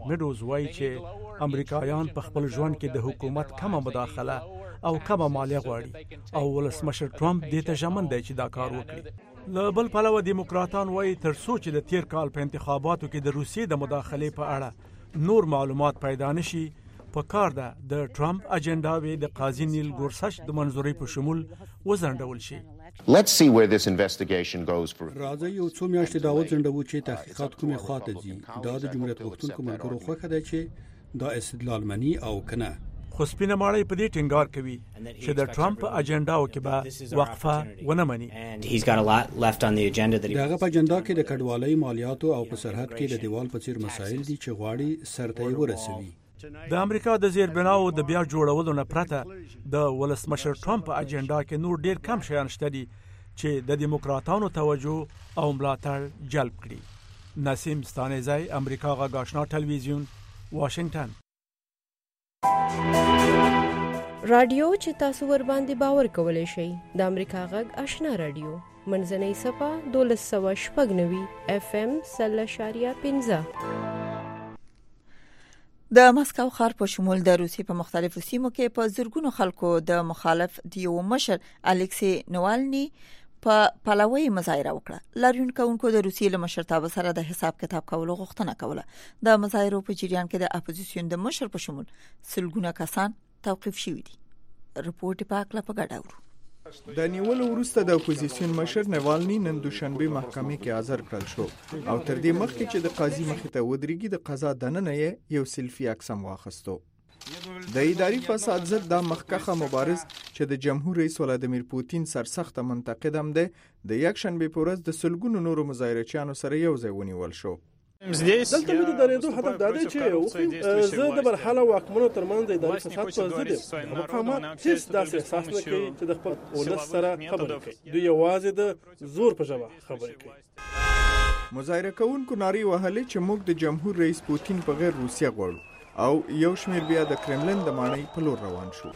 میډوز وایي چې امریکایان په خپل ژوند کې د حکومت کمه مداخله او کمه مالیه غواړي او ولسمشر ټرمپ دې ته ژمن دی چې دا کار وکړي. له بل پلوه دیموکراتان وایي تر څو چې د تیر کال په انتخاباتو کې د روسیې د مداخلې په اړه نور معلومات پیدا نشي، په کار ده د ټرمپ اجنډاوې د قاضي نیل ګورسچ د منظوري په شمول وزنډول شي. Let's see where this investigation goes for. راځي یو څو میاشتې دا وزنډو چې تحقیقات کومه خواته ځي. دا د جمهوریت غوښتونکو ملګرو خوښه ده چې دا استدلال مني او کنه. خو سپینه ماړی په دې ټینګار کوي چې د ټرمپ اجنډاو کې به وقفه ونه مني. دغه په اجنډا کې د کډوالۍ، مالیاتو او په سرحد کې د دیوال په څیر مسایل دي چې غواړي سرته یې ورسوي. د امریکا د زیربناو د بیا جوړولو نه پرته د ولسمشر ټرمپ په اجنډا کې نور ډیر کم شیان شته دي چې د دیموکراتانو توجه او ملاتړ جلب کړي. نسیم ستانیزی، امریکا غږ آشنا ټلویزیون، واشنگټن. رادیو چې تاسو ور باندې باور کولای شئ د امریکا غږ آشنا رادیو منځنۍ صفه 1290 FM 0.15. د مسکو ښار په شمول د روسیې په مختلفو سیمو کې په زورګونو خلکو د مخالف دیو مشر الکسی نوالني په پلاوی مظاهره وکړه. لاریون کوونکو د روسیې له مشرتابه سره د حساب کتاب کولو غوښتنه کوله. د مظاهرو په جریان کې د اپوزیسیون د مشر په شمول سلګونه کسان توقیف شوي دي. رپورټ پاکله په ګډه ورو. د نیولو وروسته د اپوزیسیون مشر نوالني نن دوشنبه محکمې کې حاضر کړل شو او تر دې مخکې چې د قاضي مخې ته ودرېږي د قضا دننه یو سیلفي عکس هم واخیستو. د اداري فساد ضد د مخکخه مبارز چې د جمهور رئیس ولادیمیر پوتین سرسخت منتقد هم دی، د یکشنبه په ورځ د سلګونو نورو مظاهرچیانو سره یو ځای ونیول شو. دلته مې د درېدو هدف دا دی چې زه د مرحله واکمنو ترمنځ د اداري فساد په ضد یم. مقامات هیڅ داسې احساس نه کوي چې د خپل ولس سره خبرې کوي، دوی یوازې د زور په ژبه خبرې کوي. مظاهره کوونکو نارې وهلې چې موږ د جمهور رئیس پوتین په غیر روسیه غواړو او یو شمیر بیا د کرملین د ماڼۍ په لور روان شو.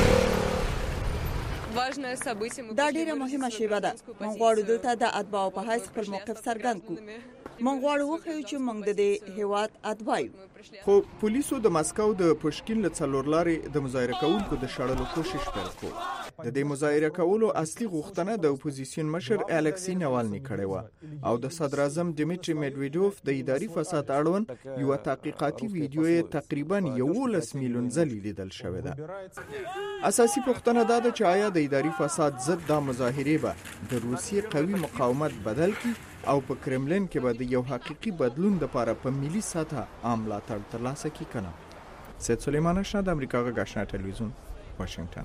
دا ډیره مهمه شیبه ده. موږ غواړو دلته د اتباعو په حیث خپل موقف څرګند کړو. موږ غواړو وښیو چې موږ د دې هیواد اتباع یو. خو پولیسو د مسکو د پوشکین له څلور لارې د مظاهره کوونکو د شړلو کوشش پیل کړ. د دې مظاهره کولو اصلي غوښتنه د اپوزیسیون مشر الکسی نوالني کړې و او د صدر اعظم دیمیټری میډویډوف د اداري فساد اړوند یو تحقیقاتي ویډیو تقریبا 11 میلیون ځلې لیدل شوې ده. اساسي پوښتنه دا ده چې آیا د اداري فساد ضد د مظاهره به د روسیې قوي مقاومت بدل کړي او په کرملین کې به د یو حقيقي بدلون لپاره په ملي سطح عام ملاتړ ترلاسه کړي کنه. سید سلیمان آشنا د امریکا غږ آشنا ټلویزیون، واشنگټن.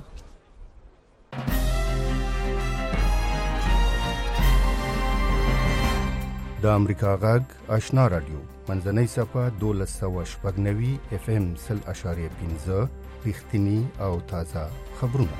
د امریکا غږ آشنا رادیو منځنۍ صفه 1290 FM 0.15 رښتینی او تازه خبرونه.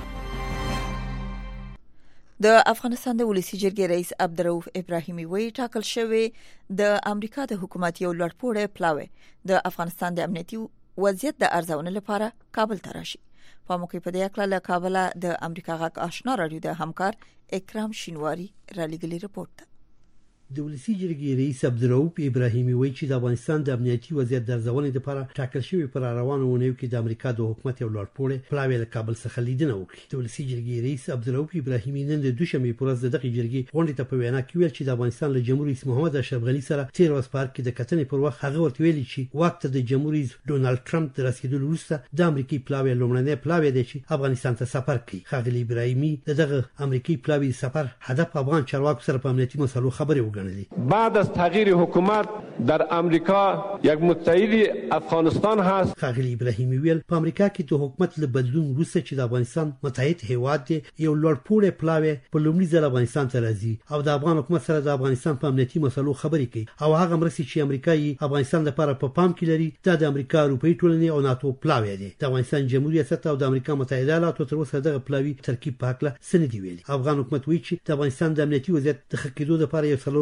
د افغانستان د ولسی جرګې رئیس عبدالرؤف ابراهیمي وی ټاکل شوی د امریکا د حکومت یو لوړپوړی پلاوی د افغانستان د امنیتي وضعیت د ارزونې لپاره کابل ته راشي. په موقع په دې اړه له کابل د امریکا غږ آشنا رادیو د همکار اکرام شینواری را لېږلي رپورټ. د ولسی جرګې رئیس عبدالرؤف ابراهیمي وی چې د افغانستان د امنیتي وضعیت د ارزونې لپاره ټاکل شوی پر روانو ونیو کې د امریکا د حکومت یو لوړپوړی پلاوی له کابل څخه لیدنه وکړي. د ولسی جرګې رئیس عبدالرؤف ابراهیمي نن د دوشنبه په ورځ دغه جرګې غونډې ته په وینا کې ویل چې د افغانستان له جمهور رئیس محمد اشرف غني سره تیر ورځ په کې د کتنې پر وخت هغه ورته ویلي چې وخت د جمهور رئیس ډونالد ټرمپ د رسیدلو وروسته د امریکایي پلاوی لومړنی پلاوی دی چې افغانستان ته سفر کوي. ښاغلي ابراهیمي دغه امریکایي پلاوی سفر هدف افغان چارواکو سره په امنیتي مسلو خبرې وګڼلې. بعد از تغییر حکومت در امریکا یک متحد افغانستان هست. ښاغلي ابراهیمي ویل په امریکا کې د حکومت له بدلون وروسته چې د افغانستان متحد هیواد دی یو لوړپوړی پلاوی په لومړي ځل افغانستان ته راځي او د افغان حکومت سره د افغانستان په امنیتي مسلو خبرې کوي او هغه مرستې چې امریکایي افغانستان لپاره په پام کې لري دا د امریکا اروپאי ټولنې او ناتو پلاوی دی. د افغانستان جمهوریت او د امریکا متحده ایالاتو تر اوسه دغه پلاوی ترکیب په حق له سندې ویلي. افغان حکومت وایي چې د افغانستان د امنیتي وضعیت د ښه کېدو لپاره یو څلور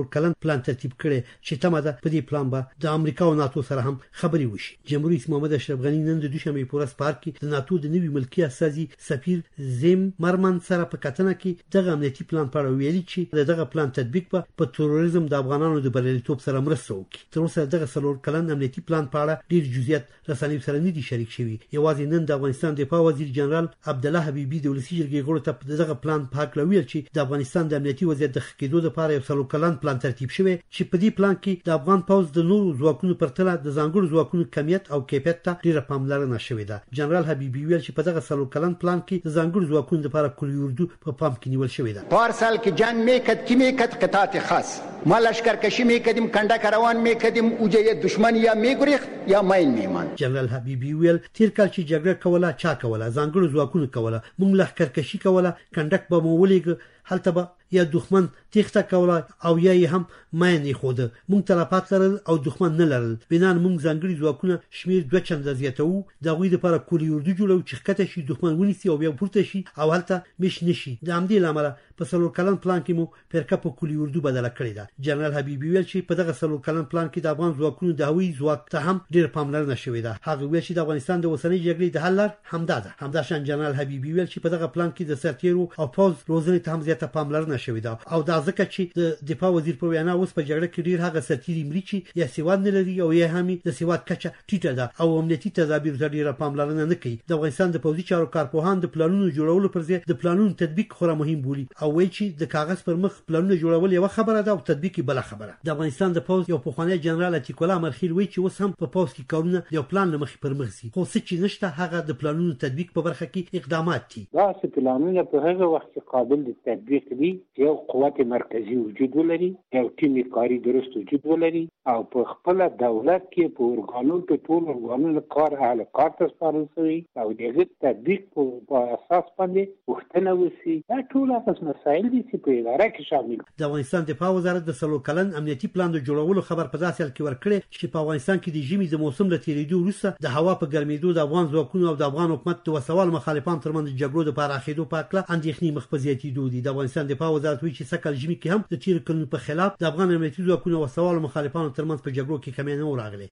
څلور کلن پلان ترتیب کړي چې تمه ده په دې پلان به د امریکا او ناتو سره هم خبري وشي. جمهوریت رئیس محمد اشرف غنی نن د دوشنبه په ورځ پارک کې د ناتو د نوي ملکی استازي سفیر زیم مرمن سره په کتنه کې دغه امنیتي پلان په اړه ویلي چې دغه پلان تطبیق په تروریزم د افغانانو د بریالیتوب سره مرسته وکړي. تر اوسه دغه څلور کلن امنیتي پلان په اړه ډیر جزئیات رسنیو سره نه دي شریک شوي. یوازې نن د افغانستان دفاع وزیر جنرال عبدالله حبیبي د ولسی جرګې غړو ته دغه پلان په اړه ویل چې د افغانستان د امنیتي وضعیت د ښه کېدو لپاره یو څلور کلن پلان ترتیب شوی چې په دې پلان کې د افغان پوځ د نورو ځواکونو پرتله د ځانګړو ځواکونو کمیت او کیفیت ته ډیره پاملرنه شوې ده. جنرال حبیبي ویل چې په دغه څلور کلن پلان کې د ځانګړو ځواکونو لپاره کلي اردو په پام کې نیول شوې ده. پارسال کې جنگ میکرد کی میکرد قطعات خاص ما لشکرکشی میکردیم کندک روان میکردیم اوجه دشمن یا میگریخت یا ماین میمان. جنرال حبیبي ویل تیر کال چې جګړه کوله چا کوله ځانګړو ځواکونو کوله موږ لشکرکشی کوله کندک به مو ولېږه هلته به یا دښمن تیښته کوله او یا هم ماین خوده موږ تلفات لرل او دښمن نه لرل بنان موږ ځانګړي ځواکونه شمیر 2 چنده زیاتو د غوی لپاره کلی اردو جوړو چې ښکته شي دښمن ونیسي او بیا پورته شي او هلته مش نشي. د همدې لامل په څلور کلن پلان کې مو پرکه په کلی اردو بدله کړې ده. جنرال حبیبي ویل چې په دغه څلور کلن پلان کې د افغان ځواکونو د هوایي ځواک ته هم ډېر پاملرنه شوې ده. هغه ویل چې د افغانستان د اوسنۍ جګړې د حل لار همدا ده. همداشان جنرال حبیبي ویل چې په دغه پلان کې د سرتیرو او پوز روزنې ته هم زیاته پاملرنه شوې ده او دا ځکه چې د دفاع وزیر په وینا اوس په جګړه کې ډیر هغه سرتیري مري چې یا سیواد نه لري او یا هم د سیواد کچه ټیټه ده او امنیتي تدابیر ته ډیره پاملرنه نه کوي. د افغانستان د پوځي چارو کارپوهان د پلانونو جوړولو پر ځای د پلانونو تطبیق خورا مهم بولي او وایي چې د کاغذ پر مخ پلانونه جوړول یو خبره ده او تطبیق بل خبره. د افغانستان د پوځ یو پخوانی جنرال عتیق الله مرخیل وایي چې اوس هم په پوځ کې کارونه یو پلان لمخې پر مخ سي خو څه چې نشته هغه د پلانونو تطبیق په برخه کې اقدامات دي. دا څه پلانونه په هغه وخت کې قابل د تطبیق دي یو قوت مرکزی وجود ولري یو ټیم کاری درست وجود ولري او په خپل دولت کې په ورغانونو په ټول ورغانونو کار اهل کار ته سپارل شوی او دغه تطبیق په اساس باندې وختنه وسی دا ټول اساس مسایل دي چې په اداره کې شامل. د افغانستان دفاع وزارت د څلور کلن امنیتي پلان د جوړولو خبر په داسې حال کې ورکړي چې په افغانستان کې د ژمي د موسم له تیریدو وروسته د هوا په ګرمېدو د افغان ځواکونو او د افغان حکومت د وسوال مخالفان ترمنځ جګړو د پراخېدو په اړه اندېښنې مخ په زیاتېدو دي. د افغانستان دفاع وزارت وایي چې سکل ژمي کې هم د تیر کلونو په خلاف د افغان امنیتي ځواکونو او وسوال مخالفانو ترمنځ په جګړو کې کمی نه راغلي.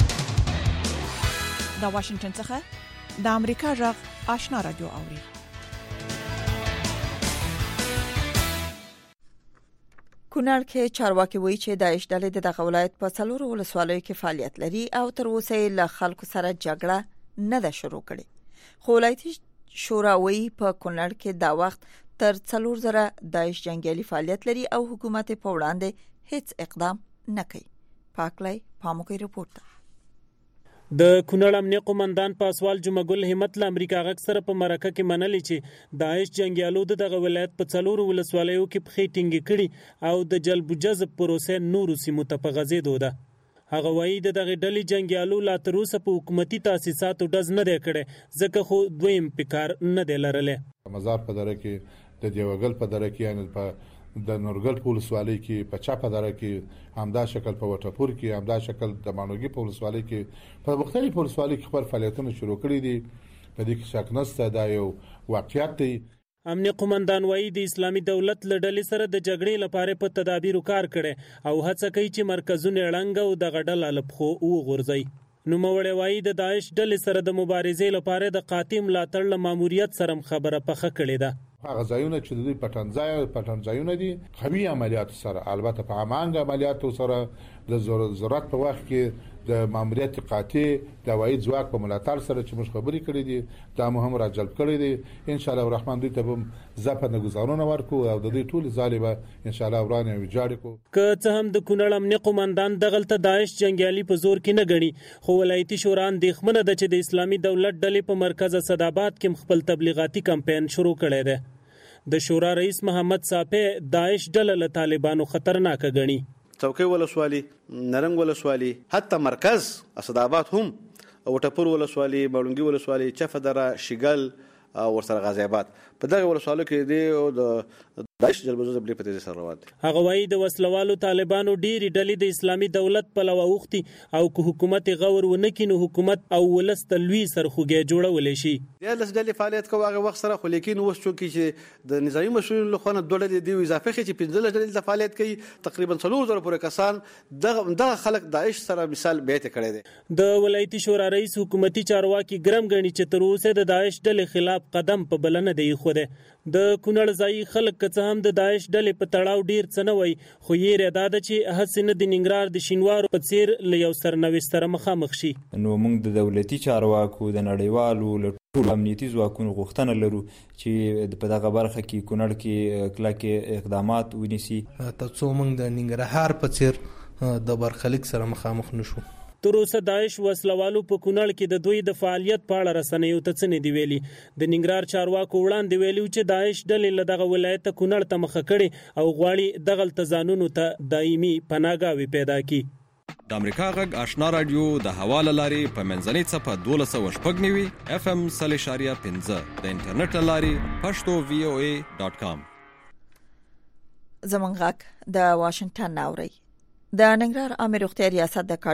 د واشنگټن څخه د امریکا غږ آشنا رادیو اوري. کونړ کې چارواکي وایي چې داعش ډلې د ولایت په څلورو ولسوالیو کې فعالیت لري او تر اوسه له خلکو سره جګړه نه ده شروع کړې. خو ولایتي شورا وایي په کونړ کې دا وخت تر 4000 داعش جنگیالي فعالیت لري او حکومت په وړاندې هیڅ اقدام نه کوي. پاکلای پاموکي رپورټ. د کونړ امنیه قومندان پاسوال جمعګل همت له امریکا غږ سره په مرکه کې منلي چې داعش جنگیالو دغه ولایت په 4 ولسوالیو کې پخې ټینګې کړي او د جلب جذب پروسه نورو سیمو ته په غځېدو ده. هغه وایي دغه ډلې جنگیالو لا تر اوسه په حکومتي تاسیساتو ډز نه دی کړی ځکه خو دویم پکار نه دی لرلی. مزار په دره کې د دیوګل په دره کې یعنی په د نورګل په ولسوالۍ کې په چا په دره کې همدا شکل په وټپور کې همدا شکل د مانوګي په ولسوالۍ کې په مختلفو ولسوالۍ کې خپل فعالیتونه شروع کړي دي. په دې کې شک نشته دا یو واقعیت دی. امنیه قومندان وایي د اسلامي دولت له ډلې سره د جګړې لپاره په تدابیرو کار کړي او هڅه کوي چې مرکزونه ړنګ او د غډل الپخو وغورځي. نوموړی وایي د داعش ډلې سره د مبارزې لپاره د قاطع ملاتړ له ماموریت سره خبره پخه کړې ده. هغه ځایونه چې د پټن ځایونه دي قوي عملیات سره البته په عامانګ عملیات سره د ضرورت په وخت کې د ماموریت قاطع د وایي ځواک په ملاتړ سره چې موږ خبرې کړې دي دا مهم را جلب کړی دي. ان شاء الله الرحمن دوی ته زپه نه گزارونه ورکو او د دې ټول ظالمه ان شاء الله ورانه وجاړ کو. که څه هم د کونړ امنیه قومندان دغلته داعش جنگیالي په زور کې نه غني خو ولایتي شورا اندېښمنه ده چې د اسلامي دولت ډلې په مرکز اسداباد کې خپل تبلیغاتي کمپاین شروع کړی دی. د شورا رئیس محمد صافی داعش ډله له طالبانو خطرناک غني. څوکۍ ولسوالي نرنګ ولسوالي حتی مرکز اسداباد هم وټپور ولسوالي بړونګي ولسوالي چفدره شګل او ورسره غازی آباد په دغه ولسوالو کې د داعش جلبزو زبلې په تیزه سره روان دي. هغه وایي د وسلوالو طالبانو ډېری ډلې د اسلامي دولت په لور اوختي او که حکومت غور ونه کړي نو حکومت او ولست لوی سرخوږی جوړولای شي. د لس ډلې فعالیت کوي هغه وخت سره، خو لیکن اوس چې د نظامی مسؤلینو له خوا دوه ډلې دی اضافه کوي چې 15 ډلې د فعالیت کوي، تقریبا 300 پورې کسان دغه خلک داعش سره مثال بیت کړي دي. د ولایتي شورا رئیس حکومتي چارواکي ګرم غني چې تر اوسه د داعش ډلې خلاف قدم په بلنه دی خو ده. د کونړ ځای خلک که هم د داعش ډلې په تړاو ډیر څه نه وایي، خو یې اراده ده چې هڅې نه د ننګرهار د شینوارو په څیر له یو سرنوشت سره مخامخ شي. نو موږ د دولتي چارواکو د نړیوالو له ټولو امنیتي ځواکونو غوښتنه لرو چې په دغه برخه کې کونړ کې کلکې اقدامات ونیسي تر څو موږ د ننګرهار په څیر د برخلیک سره مخامخ نشو. تر اوسه داعش وسلوالو په کونړ کې د دوی د فعالیت په اړه رسنیو ته څه نه دی ویلي. د ننګرهار چارواکو وړاندې ویلي چې داعش ډلې له دغه ولایت کونړ ته مخه کړي او غواړي دغه ځانونو ته دایمي پناهګاوي پیدا کړي. د امریکا غږ آشنا رادیو د حواله لاري په منځنۍ صفه 1290 FM 3.15 د انټرنیټ لاري pashto.voa.com. زمونږ غږ د واشنگټن ناوړي. د ننګرهار عامه روغتیا ریاست د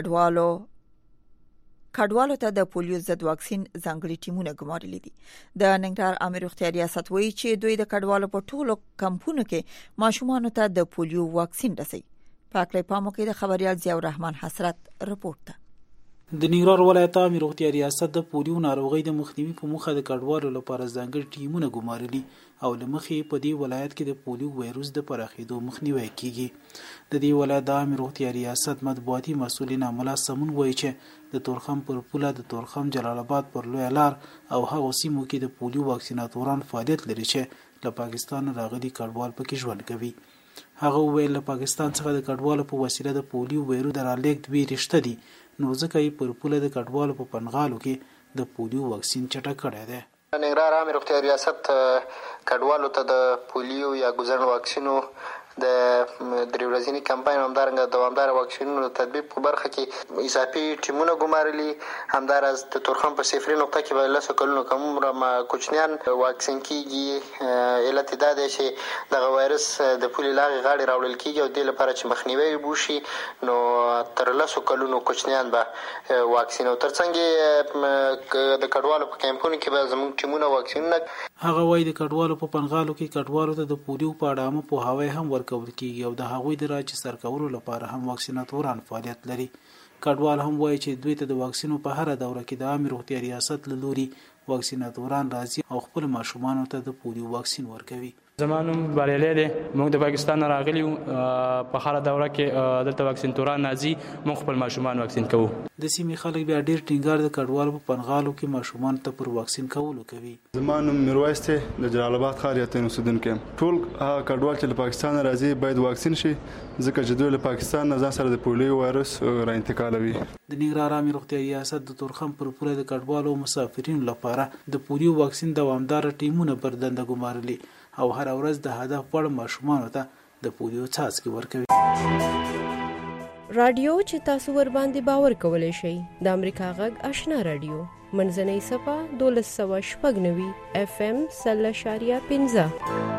کډوالو ته د پولیو ضد واکسین ځانګړي ټیمونه ګمارلي دي. د ننګرهار عامه روغتیا ریاست وایي چې دوی د کډوالو په ټولو کمپونو کې ماشومانو ته د پولیو واکسین رسي. پاکلي پامو کې د خبريال ضیاء الرحمن حسرت رپورټ. د ننګرهار ولایت عامه روغتیا ریاست د پولیو ناروغۍ د مخنیوي په موخه د کډوالو لپاره ځانګړي ټیمونه ګمارلي او لمخې په دې ولایت کې د پولیو وایروس د پراخېدو مخنیوي کیږي. د دې ولایت د عامه روغتیا ریاست مطبوعاتي مسؤلین عمله سمون وایي چې د تورخم پر پوله د تورخم جلال آباد پر لوی لار او هغه سیمو کې د پولیو واکسیناتوران فعالیت لري چې له پاکستان راغلي کډوال پکې ژوند کوي. هغه ویل له پاکستان څخه د کډوالو په وسیله د پولیو وایروس درالېږد وی رښتیا دي، نو ځکه یې پر پوله د کډوالو په پنغالو کې د پولیو واکسین چټک کړی دی. ننګرهار عامه روغتیا ریاست کډوالو ته د پولیو یا ګوزن واکسینو د درې ورځنی کمپاین همدارنګه دوامدار واکسینونو تطبیق په برخه کې اضافي ټیمونه ګمارلي. همدارس د تورخم په صفري نقطه کې به لسو کلونو کم عمره کوچنیان واکسین کیږي. علت دا دی چې دغه وایرس د پولي لاغې غاړې راوړل کیږي او دې لپاره چې مخنیوي وشي نو تر لسو کلونو کوچنیان به واکسین او ترڅنګ د کډوالو په کمپونو کې به زموږ ټیمونه واکسینونه. هغه وایي د کډوالو په پنغالو کې کډوالو ته د پولیو په اړه هم پوهاوی هم ورکول کیږي او د هغوی د راځي سرکولو لپاره هم واکسیناتوران فعالیت لري. کډوال هم وایي چې دوی ته د واکسینو په هر دوره کې د عامه روغتیا ریاست له لوري واکسیناتوران راځي او خپل ماشومان ته د پولیو واکسین ورکوي. زمانوم بریالي دي، موږ د پاکستان راغلي په هر دوره کې دلته واکسیناتوران راځي، موږ خپل ماشومان واکسین کوو. د سیمې خلک بیا ډیر ټینګار د کډوالو په پنغالو کې ماشومان ته پر واکسین کولو کوي. زمانوم میرویس ته د جلال آباد ښار یاتین اوسیدونکو ټول کډوال چې له پاکستان راځي باید واکسین شي ځکه چې دوی له پاکستان نه ځان سره د پولیو وایرس را انتقالوي. د ننګرهار عامه روغتیا ریاست د تورخم پر پوله د کډوالو مسافرینو لپاره د پولیو واکسین دوامدار ټیمونه پر دنده ګمارلي او هر ورځ د هدف وړ ماشومانو ته د پولیو څاڅکي ورکوي. رادیو چې تاسو ور باندې باور کولای شئ د امریکا غږ آشنا رادیو منځنۍ صفه 1290 FM 3.15.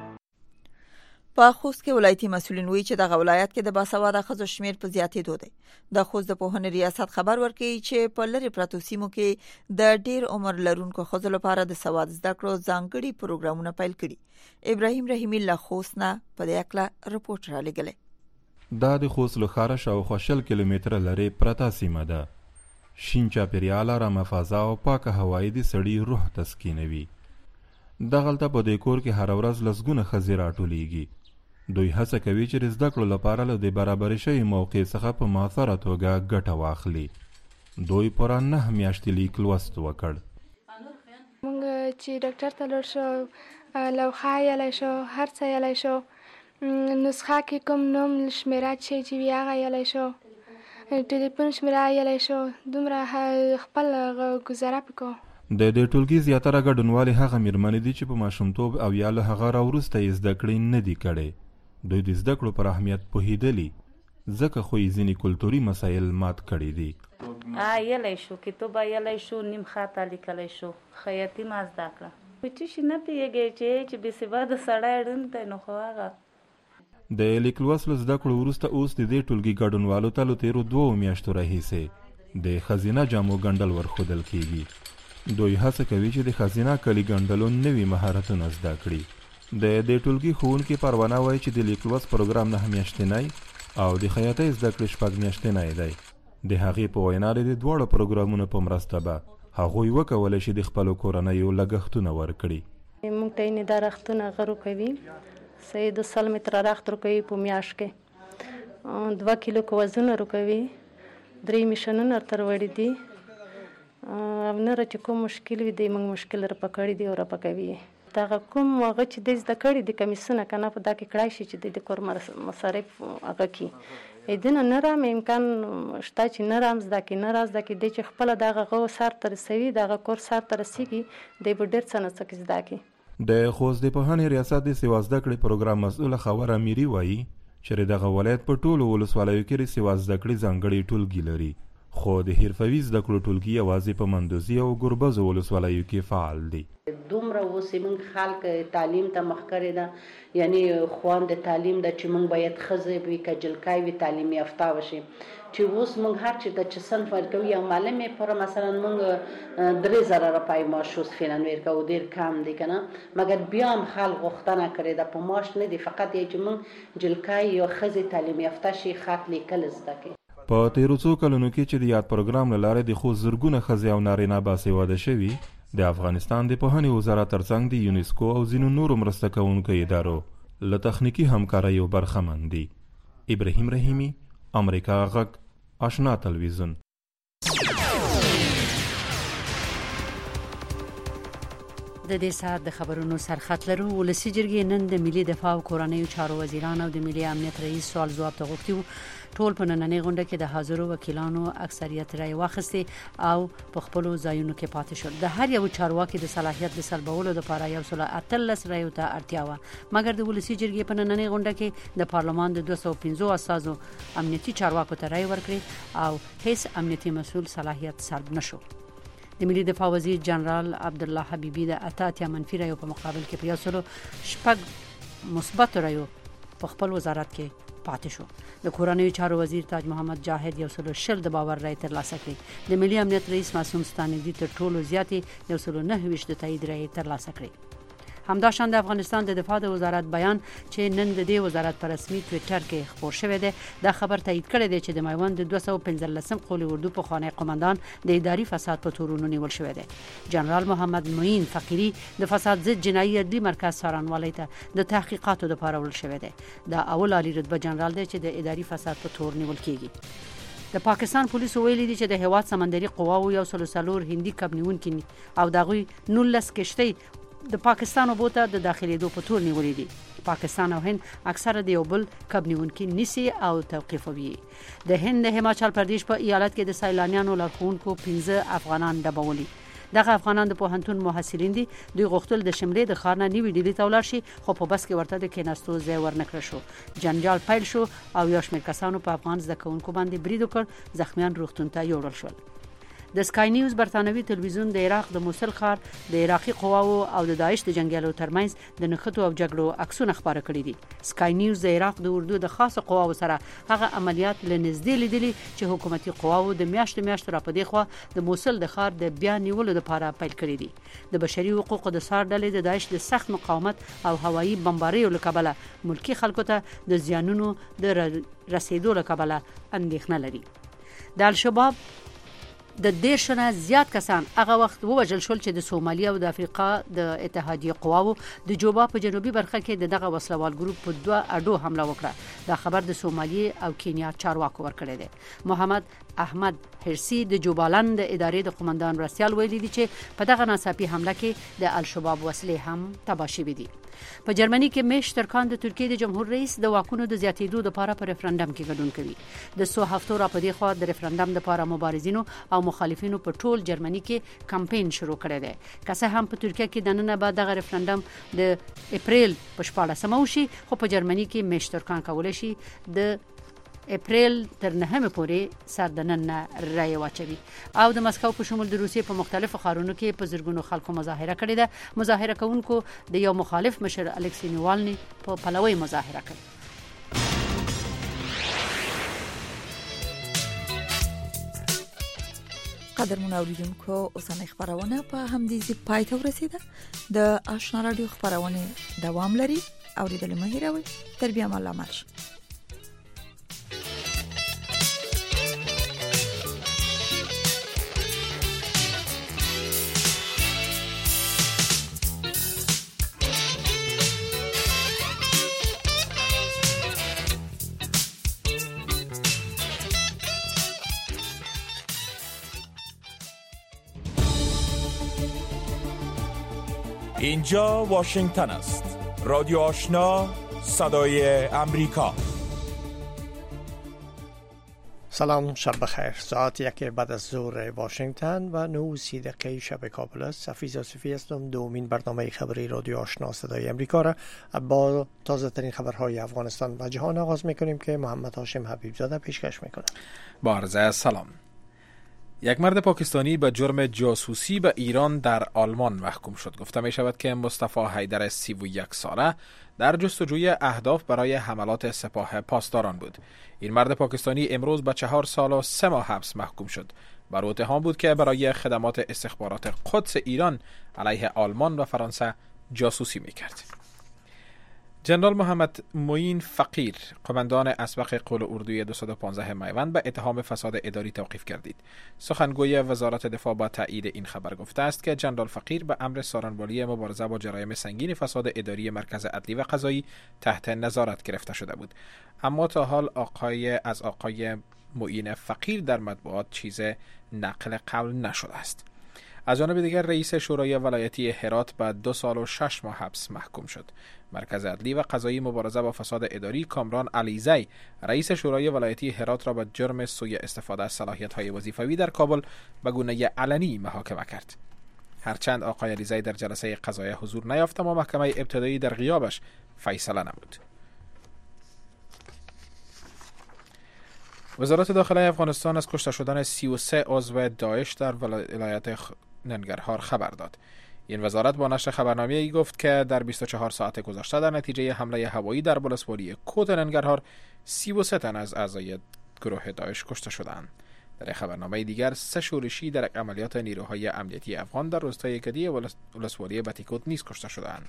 په خوست کې ولایتي مسؤلین وایي چې د ولایت کې د باسواده ښځو شمیر په زیاتېدو دی. د خوست د پوهنې ریاست خبر ورکوي چې په لری پرتو سیمو کې د ډیر عمر لرونکو ښځو لپاره د سواد زده کړو ځانګړي پروګرامونه پیل کړي. ابراهیم رحیمی له خوست نه په دې اړه رپورټ را لګلې. دا د خوست له ښاره شاوخوا 10 کیلومتره لري پرته سیمه ده. شین چاپیریال، آرامه فضا او پاکه هوایی د سړي روح تسکینوي. دغلته په دې کور کې هر ورځ لسګونه ښځې راټولیږي. دوی هڅه کوي چې زده کړو لپاره له دې برابرې شوي موقع څخه په مؤثره توګه ګټه واخلي. دوی پوره 9 میاشتې لیک لوست وکړ. موږ چې ډاکټر ته لاړ شو، لوحه یلی شو، هر څه یلی شو، نسخه کې کوم نوم شمیره چې وي هغه یلی شو، ټلیفون شمیره یلی شو، دومره خپل ګزاره پکو. د دې ټولګي زیاتره ګډونوالې هغه میرمنې دي چې په ماشومتوب او یا له هغه راوروسته یې زده کړې نه دي کړې. دوی د زده کړو پر اهمیت پوهېدلي ځکه خو یې ځینې کلتوري مسایل مات کړي دي. یلی شو، کتابه یلی شو، نیم خطه لیکلی شو، خیاطي ما زده کړه. په څه شي نه پوهېږي چې بېسواده سړی ړوند دی نو خو هغه د لیک لوست له زده کړو وروسته اوس د دې ټولګي ګډونوالو ته له تېرو 2 میاشتو راهیسې د ښځینه جامو ګنډل ورښودل کیږي. دوی هڅه کوي چې د ښځینه کالي ګنډلو نوي مهارتونه زده کړي. د دې ټولګي ښوونکې پروانه وایي چې د لیک لوست پروګرام 9 میاشتنی او د خیاطۍ زده کړې 4 میاشتنی دی. د هغې په وینا د دواړو پروګرامونو په مرسته به هغوی وکولی شي د خپلو کورنیو لګښتونه ورکړي. موږ ته یې دا رختونه غرو کوي سه 200 متره رخت ورکوي په میاشت کې 2 کیلو وزن ورکوي 3 میشنونه تر وړي دي او نه چې کوم مشکل وي دی موږ مشکل را پکړی دی او را پکوي دا کوم هغه چې د زده کړې د کمیسونه کنه په دا کې کړای شي چې د کور مصارف هغه کې اذن نه رام امکان شته چې نه رام زده کې نه راز د کې د چې خپل دغه سر تر سوي دغه کور سر تر سيږي د بډر څنګه څه زده کې. د خوست د پوهنې ریاست د سیوا زده کړې پروګرام مسؤل خبر امیری وایي چې دغه ولایت په ټولو ولسوالیو کې د سیوا زده کړې ځانګړي ټولګي لري، خو د حرفوي زده کړو ټولګي یوازې په مندوزي او ګربز ولسوالیو کې فعال دي. دومره اوس موږ خلک تعلیم ته مخ کړی ده، یعنی خوان د تعلیم د چې موږ باید ښځې وي که جلکای وي تعلیم یافته وشي، چې اوس موږ هر چې د چې صنف ورکوي یو معلم پر مثلا موږ 3000 روپۍ معاش اوس فعلا ورکوو ډېر کم دی که نه، مګر بیا هم خلک غوښتنه کړې ده په معاش نه دی، فقط یې چې موږ جلکای یا ښځې تعلیم یافته شي خط لیکل زده کړي. په تیرو څو کلونو کې چې د یاد پروګرام له لارې د خوست زرګونه ښځې او نارینه باسواده شوي، د افغانستان د پوهنې وزارت ترڅنګ د یونسکو او ځینو نورو مرسته کوونکو ادارو له تخنیکي همکاریو برخمن دي. ابراهیم رحیمي، امریکا غږ، آشنا تلویزیون. د دې ساعت د خبرونو سرخط لرو. ولسی جرګې نن د ملي دفاع او کورنیو چارو وزیران او د ملي امنیت رئیس سوال ځواب ته غوښتي. ټول په نننۍ غونډه کې د حاضرو وکیلانو اکثریت رای واخیستي او په خپل ځایونو کې پاتې شول. د هر یو چارواکي د صلاحیت د سلبولو لپاره 113 رایو ته اړتیا و، مګر د ولسی جرګې په نننۍ غونډه کې د پارلمان د 215 اساسو امنیتي چارواکو ته رای ورکړي او هیڅ امنیتي مسؤل صلاحیت سلب نشو. د ملي دفاع وزیر جنرال عبدالله حبیبی د 88 منفي رایو په مقابل کې په 106 مثبت رایو په خپل وزارت کې پاتې شو. د کورنیو چارو وزیر تاج محمد جاهد 110 د باور رای ترلاسه کړې. د ملي امنیت رئیس معصوم ستانکزي تر ټولو زیاتې 129 د تایید رای ترلاسه کړې. همداشان د افغانستان د دفاع د وزارت بیان چې نن د دې وزارت په رسمي ټوئیټر کې خبر شوی دی دا خبر تایید کړی دی چې د میوند 215 قولي اردو په خانه قومندان د اداري فساد په تورونو نیول شوی دی. جنرال محمد معین فقیری د فساد ضد جنایي اداري مرکز څارنوالۍ ته د تحقیقاتو لپاره ورول شوی دی. دا اول عالی رتبه جنرال دی چې د اداري فساد په تور نیول کیږي. د پاکستان پولیسو ویلي دي چې د هواد سمندري قواو 134 هندي کب نیونکي او دغوی 19 کشتۍ د پاکستان وبوته د داخليدو په تور نیولې دي. پاکستان او هند اکثره د یو بل کب نیونکي نیسي او توقیفوي. د هند د هیماچل پردیش په ایالت کې د سیلانیانو لارښوونکو 15 افغانان ډبولي. دغه افغانان د پوهنتون محصلین دي. دوی غوښتل د شملې د ښار نه نیوي ډیلي ته ولاړ شي، خو په بس کې ورته د کېناستو ځای ورنکړل شو. جنجال پیل شو او یو شمېر کسانو په افغان زده کوونکو باندې برید وکړ. زخمیان روغتون ته یوړل شول. د سکای نیوز برتانوي تلویزیون د عراق د موصل ښار د عراقي قواو او د داعش د جنگیالو ترمنځ د نښتو او جګړو عکسونه خبره کړي دي. سکای نیوز د عراق د اردو د خاصه قواو سره هغه عملیات لنږدې لیدلي چې حکومتي قواو د میاشتو را پدې خو د موصل د ښار د بیا نیولو لپاره پیل کړي دي. د بشري حقوقو د سار ډلې د داعش د سخت مقاومت او هوایي بمباریو لکبله ملکی خلکو ته د زیانونو د رسیدو لکبله اندېښنه لري. د الشباب د 10 نه زیات کسان هغه وخت ووجل شول چې د سومالیا او د افریقا د اتحادیه قواو د جوبا په جنوبي برخه کې دغه وسلوال ګروپ په 2 اډو حمله وکړه. دا خبر د سومالیا او کینیا چارواکو ورکړی دی. محمد احمد هرسی د جوبالند د ادارې د قومندان رسیال ویلي دي چې په دغه ناڅاپي حمله کې د الشباب وسلې هم تباه شوې دي. په جرمني کې میش ترکان د ترکیې د جمهور رئیس د واکونو د زیاتېدو لپاره په ریفرندم کې ګډون کوي. د 100 هفتو را پدې خو د ریفرندم لپاره مبارزینو او مخالفینو په ټول جرمني کې کمپاین شروع کړی دی. که څه هم په ترکیه کې د نن بعد دغه ریفرندم د اپریل په 14 وشي، خو په جرمني کې میش ترکان کولای شي د اپریل تر 9 پورې سردنن رای واچوي. او د مسکو په شمول د روسیې په مختلفو ښارونو کې په زرګونو خلکو مظاهره کړې ده. مظاهره کوونکو د یو مخالف مشر الکسی نوالني په پلوي مظاهره کړې. قدرمن اوریدونکو اوسنۍ خبرونه په همدې ځای پای ته ورسیده. د آشنا رادیو خبرونه دوام لري. اوریدل مه هېروئ. تر بیا مله مرش. اینجا واشنگتن است. رادیو آشنا، صدای امریکا. سلام، شب بخیر. ساعت 1 بعد از ظهر واشنگتن و 9:30 دقیقه شب کابل است. حفیظ آصفی هستم. دومین برنامه خبری رادیو آشنا صدای امریکا را با تازه ترین خبرهای افغانستان و جهان آغاز میکنیم که محمد هاشم حبیبزاده پیشکش میکنه. با عرض سلام. یک مرد پاکستانی به جرم جاسوسی به ایران در آلمان محکوم شد. گفته می شود که مصطفی حیدر 31 ساله در جستجوی اهداف برای حملات سپاه پاسداران بود. این مرد پاکستانی امروز به 4 سال و 3 ماه حبس محکوم شد. بر او اتهام بود که برای خدمات استخبارات قدس ایران علیه آلمان و فرانسه جاسوسی می کرد. جنرال محمد معین فقیر، قماندان اسبق قول اردوی 215 میوند، به اتهام فساد اداری توقیف گردید. سخنگوی وزارت دفاع با تایید این خبر گفته است که جنرال فقیر به امر سارنوالی مبارزه با جرایم سنگین فساد اداری مرکز عدلی و قضایی تحت نظارت گرفته شده بود. اما تا حال از آقای معین فقیر در مطبوعات چیز نقل قول نشده است. از جانب دیگر رئیس شورای ولایتی هرات به 2 سال و 6 ماه حبس محکوم شد. مرکز عدلی و قضایی مبارزه با فساد اداری کامران علیزی رئیس شورای ولایتی هرات را به جرم سوء استفاده از صلاحیت‌های وظیفوی در کابل به گونه علنی محاکمه کرد. هرچند آقای علیزی در جلسه قضایی حضور نیافت، اما محکمه ابتدایی در غیابش فیصله نمود. وزارت داخله افغانستان از کشته شدن 33 عضو داعش در ولایت ننگرهار خبر داد. این وزارت با نشر خبرنامه‌ای گفت که در 24 ساعت گذشته در نتیجه حمله هوایی در ولسوالی کوت ننگرهار 33 تن از اعضای گروه داعش کشته شدند. در خبرنامه دیگر 3 شورشی در عملیات نیروهای امنیتی افغان در روستای کدی ولسوالی بتیکوت نیز کشته شدند.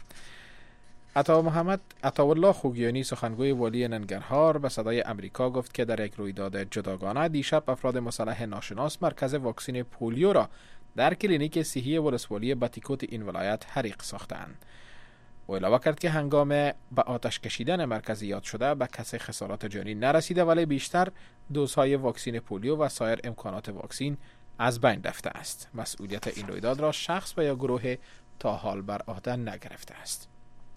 عطاالله خوگیانی، سخنگوی والی ننگرهار، به صدای امریکا گفت که در یک رویداد جداگانه دیشب افراد مسلح ناشناس مرکز واکسین پولیو را در کلینیک صحی ولسوالی بتیکوت این ولایت حریق ساختند. او علاوه کرد که هنگام به آتش کشیدن مرکز یاد شده به کسی خسارات جانی نرسیده، ولی بیشتر دوزهای واکسین پولیو و سایر امکانات واکسین از بین رفته است. مسئولیت این رویداد را شخص و یا گروه تا حال بر عهده نگرفته است.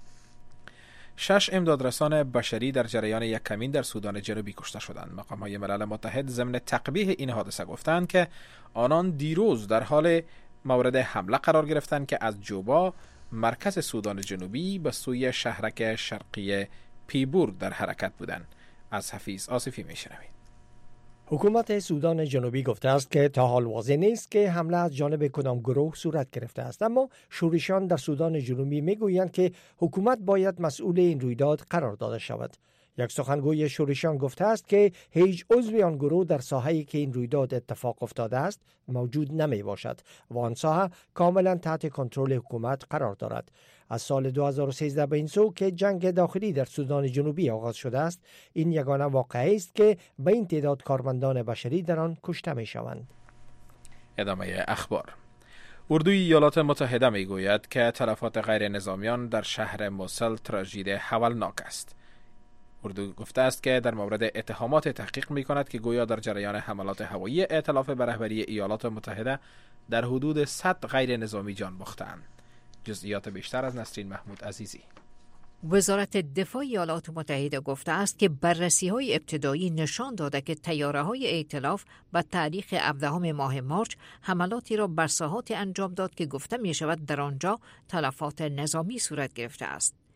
6 امدادرسان بشری در جریان یک کمین در سودان جنوبی کشته شدند. مقام‌های ملل متحد ضمن تقبیح این حادثه گفتند که آنان دیروز در حال مورد حمله قرار گرفتند که از جوبا، مرکز سودان جنوبی، به سوی شهرک شرقی پیبور در حرکت بودند. از حفیظ آصفی میشنوید. حکومت سودان جنوبی گفته است که تا حال واضح نیست که حمله از جانب کدام گروه صورت گرفته است، اما شورشیان در سودان جنوبی میگویند که حکومت باید مسئول این رویداد قرار داده شود. یک سخنگوی شورشیان گفته است که هیچ عضو آن گروه در ساحه‌ای که این رویداد اتفاق افتاده است موجود نمی باشد و آن ساحه کاملا تحت کنترل حکومت قرار دارد. از سال 2013 به این سو که جنگ داخلی در سودان جنوبی آغاز شده است، این یگانه واقعه است که به این تعداد کارمندان بشری در آن کشته می شوند. ادامه اخبار. اردوی ایالات متحده می گوید که تلفات غیر نظامیان در شهر موسل تراژدی هولناک است. اردو گفته است که در مورد اتهامات تحقیق می کند که گویا در جریان حملات هوایی ائتلاف به رهبری ایالات متحده در حدود 100 غیر نظامی جان باختند. جزئیات بیشتر از نسرین محمود عزیزی. وزارت دفاع ایالات متحده گفته است که بررسی‌های ابتدایی نشان داده که طیاره‌های ائتلاف به تاریخ 17 ماه مارس حملاتی را بر ساحات انجام داد که گفته می‌شود در آنجا تلفات نظامی صورت گرفته است.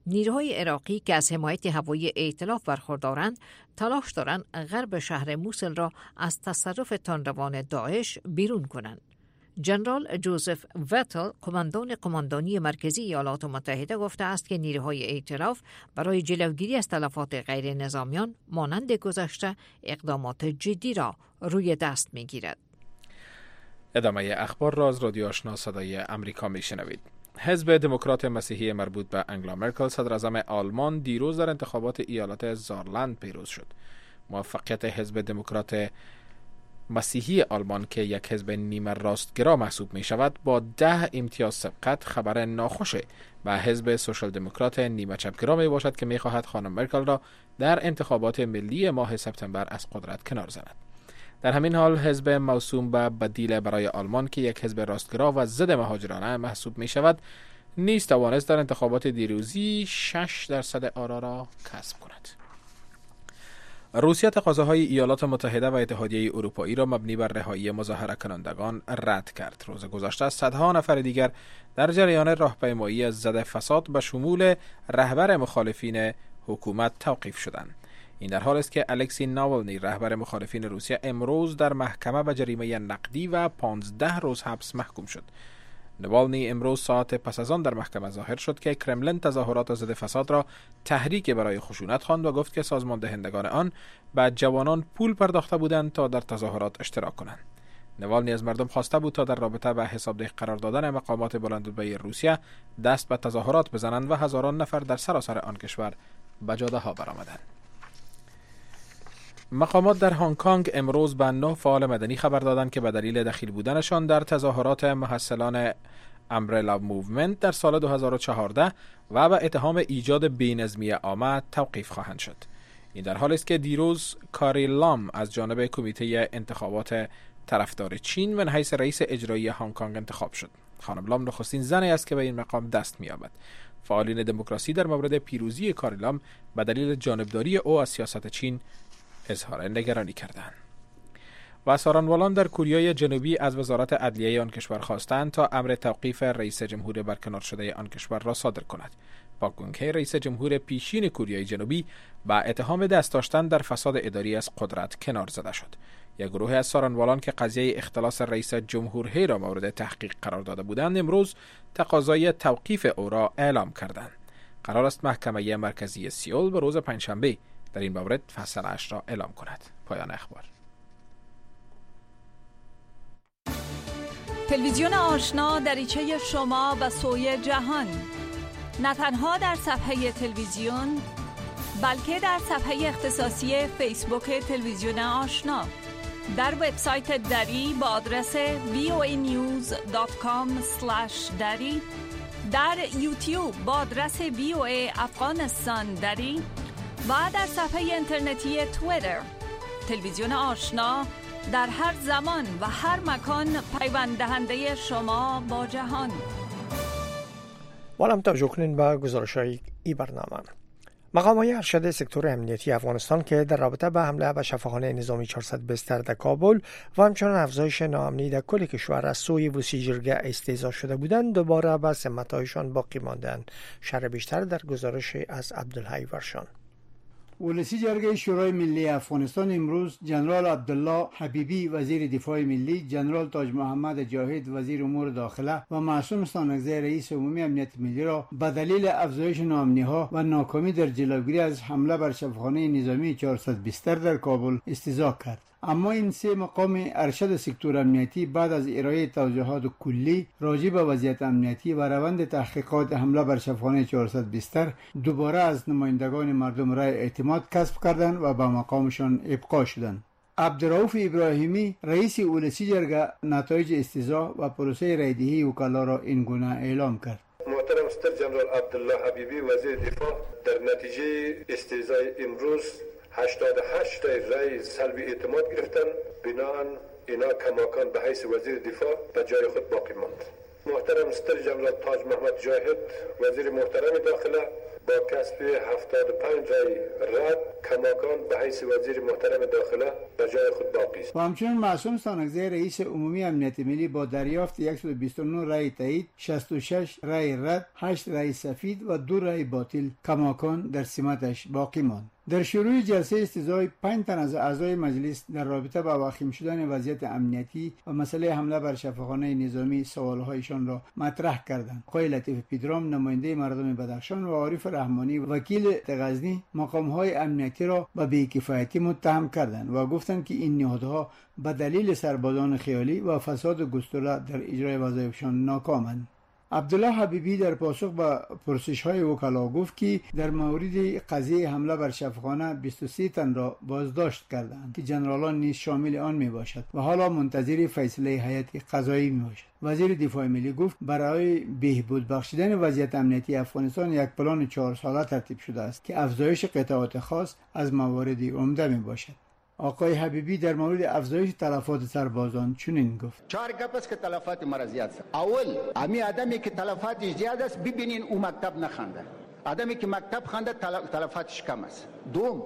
نیروهای عراقی که از حمایت هوایی ائتلاف برخوردارند تلاش دارند غرب شهر موسل را از تصرف تندروان داعش بیرون کنند. جنرال جوزف وتل، قماندانی مرکزی ایالات متحده، گفته است که نیروهای ائتلاف برای جلوگیری از تلفات غیر نظامیان مانند گذشته اقدامات جدی را روی دست می‌گیرد. ادامه اخبار را از رادیو آشنا صدای امریکا میشنوید. حزب دموکرات مسیحی مربوط به انگلا مرکل صدر اعظم آلمان دیروز در انتخابات ایالت زارلند پیروز شد. موفقیت حزب دموکرات مسیحی آلمان که یک حزب نیمه راستگرا محسوب می شود با 10 امتیاز سبقت خبر ناخوش به حزب سوشال دموکرات نیمه چپگرا می باشد که می خواهد خانم مرکل را در انتخابات ملی ماه سپتامبر از قدرت کنار زند. در همین حال حزب موسوم به بدیل برای آلمان که یک حزب راستگرا و ضد مهاجرانه محسوب می شود نیز توانست در انتخابات دیروزی 6% آرا را کسب کند. روسیه تقاضاهای ایالات متحده و اتحادیه اروپایی را مبنی بر رهایی مظاهره کنندگان رد کرد. روز گذشته صدها نفر دیگر در جریان راهپیمایی از ضد فساد به شمول رهبر مخالفین حکومت توقیف شدند. این در حال است که الکسی ناولنی رهبر مخالفین روسیه امروز در محکمه به جریمه نقدی و 15 روز حبس محکوم شد. ناولنی امروز ساعت پس از آن در محکمه ظاهر شد که کرملین تظاهرات ضد فساد را تحریک برای خشونت خواند و گفت که سازمان دهندگان آن به جوانان پول پرداخته بودند تا در تظاهرات اشتراک کنند. ناولنی از مردم خواسته بود تا در رابطه با حسابدهی قرار دادن مقامات بلندرتبه روسیه دست به تظاهرات بزنند و هزاران نفر در سراسر آن کشور به جاده‌ها برآمدند. مقامات در هنگ کنگ امروز به 9 فعال مدنی خبر دادند که به دلیل دخیل بودنشان در تظاهرات محصلان امبرلا موومنت در سال 2014 و به اتهام ایجاد بی‌نظمی عامه توقیف خواهند شد. این در حالی است که دیروز کاری لام از جانب کمیته انتخابات طرفدار چین من حیث رئیس اجرایی هنگ کنگ انتخاب شد. خانم لام نخستین زنی است که به این مقام دست می‌یابد. فعالین دموکراسی در مورد پیروزی کاری لام به دلیل جانبداری او از سیاست چین اظهار نگرانی کردند. و سارانوالان در کوریای جنوبی از وزارت عدلیه آن کشور خواستند تا امر توقیف رئیس جمهور برکنار شده آن کشور را صادر کند. پاک گون-هه رئیس جمهور پیشین کوریای جنوبی با اتهام دست داشتن در فساد اداری از قدرت کنار زده شد. یک گروه از سارانوالان که قضیه اختلاس رئیس جمهور را مورد تحقیق قرار داده بودند امروز تقاضای توقیف او را اعلام کردند. قرار است محکمه مرکزی سئول به روز پنجشنبه در این مورد فیصله‌اش را اعلام کند. پایان اخبار. تلویزیون آشنا دریچه شما به سوی جهان، نه تنها در صفحه تلویزیون بلکه در صفحه اختصاصی فیسبوک تلویزیون آشنا، در وبسایت دری با آدرس voanews.com/dari، در یوتیوب با آدرس VOA افغانستان دری و در صفحه اینترنتی توییتر. تلویزیون آشنا در هر زمان و هر مکان پیوند دهنده شما با جهان. والم توجه کنین به گزارش‌های این برنامه. مقام‌های ارشد سکتور امنیتی افغانستان که در رابطه با حمله به شفاخانه نظامی 400 بستر در کابل و همچنان افزایش ناامنی در کل کشور از سوی وسیجرگه استهزا شده بودند دوباره به سمت‌هایشان باقی ماندند. شرح بیشتر در گزارش از عبدالحی ورشان. ولسی جرگه شورای ملی افغانستان امروز جنرال عبدالله حبیبی وزیر دفاع ملی، جنرال تاج محمد جاهد وزیر امور داخله و معصوم ستانکزی رئیس عمومی امنیت ملی را به دلیل افزایش ناامنی‌ها و ناکامی در جلوگیری از حمله بر شفاخانه نظامی 400 بستر در کابل استهزا کرد. اما این سه مقام ارشد سکتور امنیتی بعد از ارائه توضیحات کلی راجع به وضعیت امنیتی و روند تحقیقات حمله بر شفاخانه 400 بستر دوباره از نمایندگان مردم رای اعتماد کسب کردند و به مقامشان ابقا شدند. عبدالرؤوف ابراهیمی رئیس ولسی جرگه نتایج استهزا و پروسه رایدهی وکلا را این گونه اعلام کرد. محترم ستر جنرال عبدالله حبیبی وزیر دفاع در نتیجه استهزای امروز 88 رای سلبی اعتماد گرفتن، بناهن اینا کماکان به حیث وزیر دفاع به جای خود باقی ماند. محترم ستر جنرال تاج محمد جاهد وزیر محترم داخله با کسب 75 رای رد کماکان به حیث وزیر محترم داخله به جای خود باقی است. و همچنین معصوم ثانکزی رئیس عمومی امنیت ملی با دریافت 129 رای تایید، 66 رای رد، 8 رای سفید و 2 رای باطل کماکان در سمتش باقی ماند. در شروع جلسه استیضاح 5 تن از اعضای مجلس در رابطه با وخیم شدن وضعیت امنیتی و مسئله حمله بر شفاخانه نظامی سوالهایشان را مطرح کردند. آقای لطیف پیدرام نماینده مردم بدخشان و عارف رحمانی وکیل غزنی مقامهای امنیتی را به بی‌کفایتی متهم کردند و گفتند که این نهادها به دلیل سربازان خیالی و فساد گسترده در اجرای وظایفشان ناکامند. عبدالله حبیبی در پاسخ به پرسش‌های وکلا گفت که در مورد قضیه حمله بر شفاخانه 23 تن را بازداشت کردند که جنرالان نیز شامل آن میباشد و حالا منتظر فیصله هیئت قضایی میباشد. وزیر دفاع ملی گفت برای بهبود بخشیدن وضعیت امنیتی افغانستان یک پلان 4 ساله ترتیب شده است که افزایش قطعات خاص از موارد عمده میباشد. آقای حبیبی در مورد افزایش تلفات سربازان چنین گفت: 4 گپ است که تلفات مرا زیاد است. اول امی آدمی که تلفاتش زیاد است ببینین او مکتب نخونده. آدمی که مکتب خونده تلفاتش کم است. دوم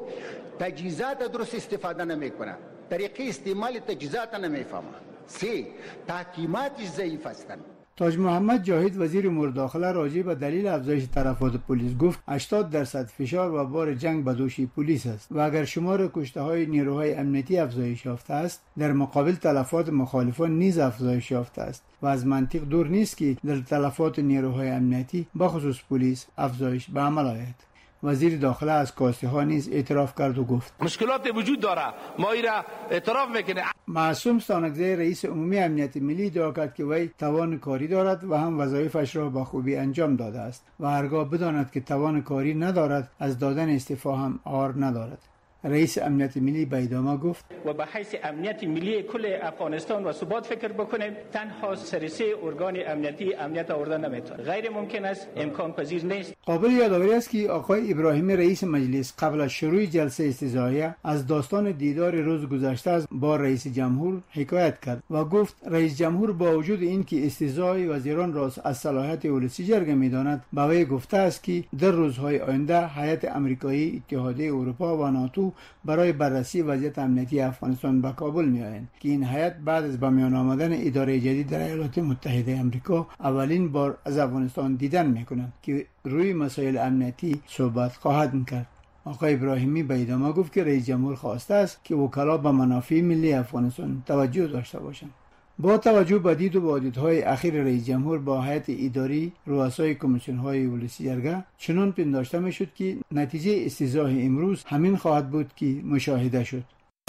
تجهیزات درست استفاده نمیکنه. طریقه استعمال تجهیزات نمیفهمه. سه تحکیماتش ضعیف هستند. تاج محمد جاهد وزیر امور داخله راجع به دلیل افزایش تلفات پلیس گفت 80% فشار و بار جنگ به دوش پلیس است و اگر شمار کشته‌های نیروهای امنیتی افزایش یافته است در مقابل تلفات مخالفان نیز افزایش یافته است و از منطق دور نیست که در تلفات نیروهای امنیتی به خصوص پلیس افزایش به عمل آید. وزیر داخله از کاستی ها نیز اعتراف کرد و گفت مشکلات وجود داره، ما این را اعتراف میکنه. معصوم ثانکزی رئیس عمومی امنیت ملی ادعا کرد که وی توان کاری دارد و هم وظایفش را با خوبی انجام داده است و هرگاه بداند که توان کاری ندارد از دادن استعفا هم عار ندارد. رئیس امنیت ملی به ادامه گفت و به حیث امنیت ملی کل افغانستان و ثبات فکر بکنیم، تنها سرسه ارگان امنیتی امنیت آوردن نمیتونه، غیر ممکن است، امکان پذیر نیست. قابل یادآوری است که آقای ابراهیمی رئیس مجلس قبل از شروع جلسه استیضاحیه از داستان دیدار روز گذشته با رئیس جمهور حکایت کرد و گفت رئیس جمهور با وجود اینکه استیضاح وزیران را از صلاحیت ولسی جرگه میداند به وی گفته است که در روزهای آینده هیئت آمریکایی، اتحادیه اروپا و ناتو برای بررسی وضعیت امنیتی افغانستان به کابل میآیند که این هیئت بعد از به میان آمدن اداره جدید در ایالات متحده آمریکا اولین بار از افغانستان دیدن میکنند که روی مسائل امنیتی صحبت خواهد کرد. آقای ابراهیمی به ادامه گفت که رئیس جمهور خواسته است که وکلا به منافع ملی افغانستان توجه داشته باشند. با توجه به دید و واردهای اخیر رئیس جمهور با هیئت اداری رؤسای کمیسیون‌های ولسی جرگه چنان پنداشته میشد که نتیجه استیضاح امروز همین خواهد بود که مشاهده شد.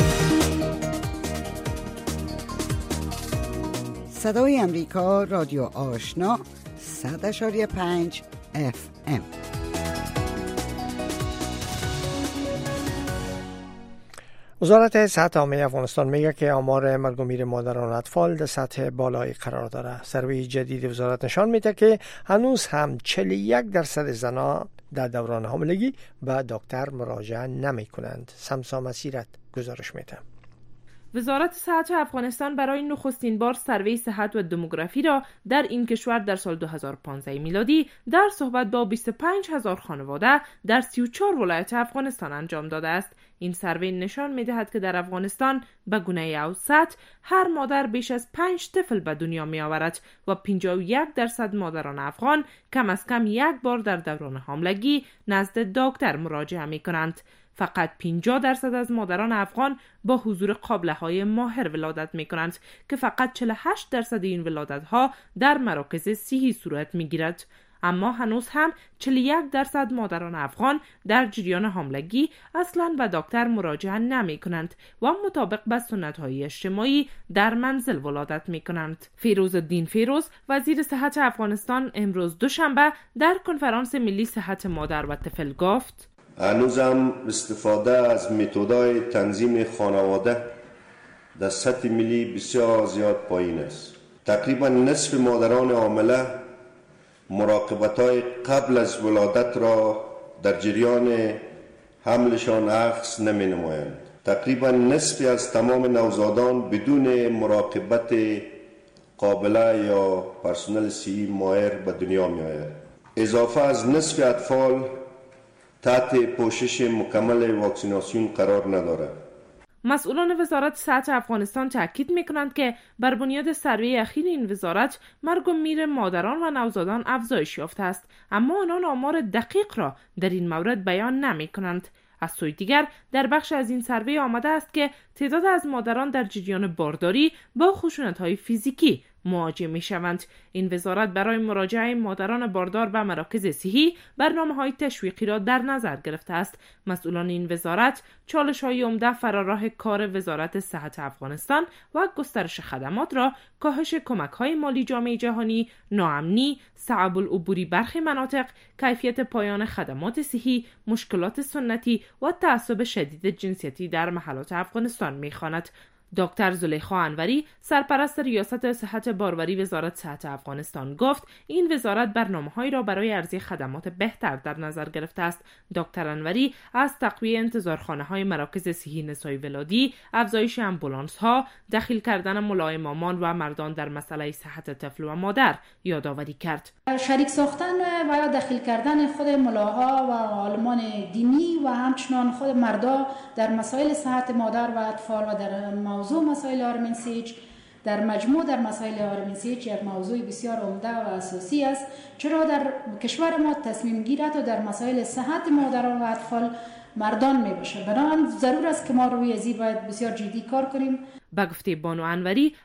صدای امریکا، رادیو آشنا، 100.5 FM. وزارت صحت عامه افغانستان میگه که آمار مرگ و میر مادران و اطفال در سطح بالایی قرار داره. سروی جدید وزارت نشان میده که هنوز هم 41% زنان در دوران حاملگی به دکتر مراجعه نمی کنند. سمسا مسیرت گزارش میده. وزارت صحت افغانستان برای نخستین بار سروی صحت و دموگرافی را در این کشور در سال 2015 میلادی در صحبت با 25,000 خانواده در 34 ولایت افغانستان انجام داده است. این سروی نشان می‌دهد که در افغانستان به گونه اوسط هر مادر بیش از 5 طفل به دنیا می‌آورد و 51% مادران افغان کم از کم یک بار در دوران حاملگی نزد دکتر مراجعه می‌کنند. فقط 50% از مادران افغان با حضور قابله‌های ماهر ولادت می‌کنند که فقط 48% این ولادت‌ها در مراکز صحی صورت می‌گیرد. اما هنوز هم 41% مادران افغان در جریان حاملگی اصلاً به دکتر مراجعه نمی‌کنند و مطابق با سنت‌های اجتماعی در منزل ولادت می‌کنند. فیروزالدین فیروز وزیر صحت افغانستان امروز دوشنبه در کنفرانس ملی صحت مادر و طفل گفت هنوزم استفاده از متدای تنظیم خانواده در سطح ملی بسیار زیاد پایین است. تقریبا نصف مادران حامله مراقبت‌های قبل از ولادت را در جریان حملشان اخذ نمی‌نمایند. تقریبا نصف از تمام نوزادان بدون مراقبت قابله یا پرسنل صحی ماهر به دنیا می‌آید. اضافه از نصف اطفال تحت پوشش مکمل واکسیناسیون قرار ندارد. مسئولان وزارت صحت افغانستان تاکید میکنند که بر بنیاد سروی اخیر این وزارت مرگ و میر مادران و نوزادان افزایش یافته است، اما آنان آمار دقیق را در این مورد بیان نمیکنند. از سوی دیگر در بخش از این سروی آمده است که تعداد از مادران در جریان بارداری با خشونت‌های فیزیکی مواجه می‌شوند. این وزارت برای مراجعه مادران باردار به مراکز صحی برنامه‌های تشویقی را در نظر گرفته است. مسئولان این وزارت چالش‌های عمده فراراه کار وزارت صحت افغانستان و گسترش خدمات را کاهش کمک‌های مالی جامعه جهانی، ناامنی، صعب العبوری برخی مناطق، کیفیت پایان خدمات صحی، مشکلات سنتی و تعصب شدید جنسیتی در محلات افغانستان می‌خواند. دکتر زلیخا انوری سرپرست ریاست صحت باروری وزارت صحت افغانستان گفت این وزارت برنامه‌هایی را برای عرضه خدمات بهتر در نظر گرفته است. دکتر انوری از تقویت انتظارخانه‌های مراکز صحی نسای ولادی، افزایش آمبولانس‌ها، دخیل کردن ملایمامان و مردان در مسئله صحت طفل و مادر یادآوری کرد. شریک ساختن و یا دخیل کردن خود ملاها و عالمان دینی و همچنان خود مردا در مسائل صحت مادر و اطفال و در موضوع مسائل RMNCH در مجموع در مسائل RMNCH یک موضوع بسیار عمده و اساسی است، چرا در کشور ما تصمیم گیرت و در مسائل صحت مادران و اطفال مردان می باشه. بنابراین ضرور است که ما روی ازی باید بسیار جدی کار کنیم. به گفته بانو انوری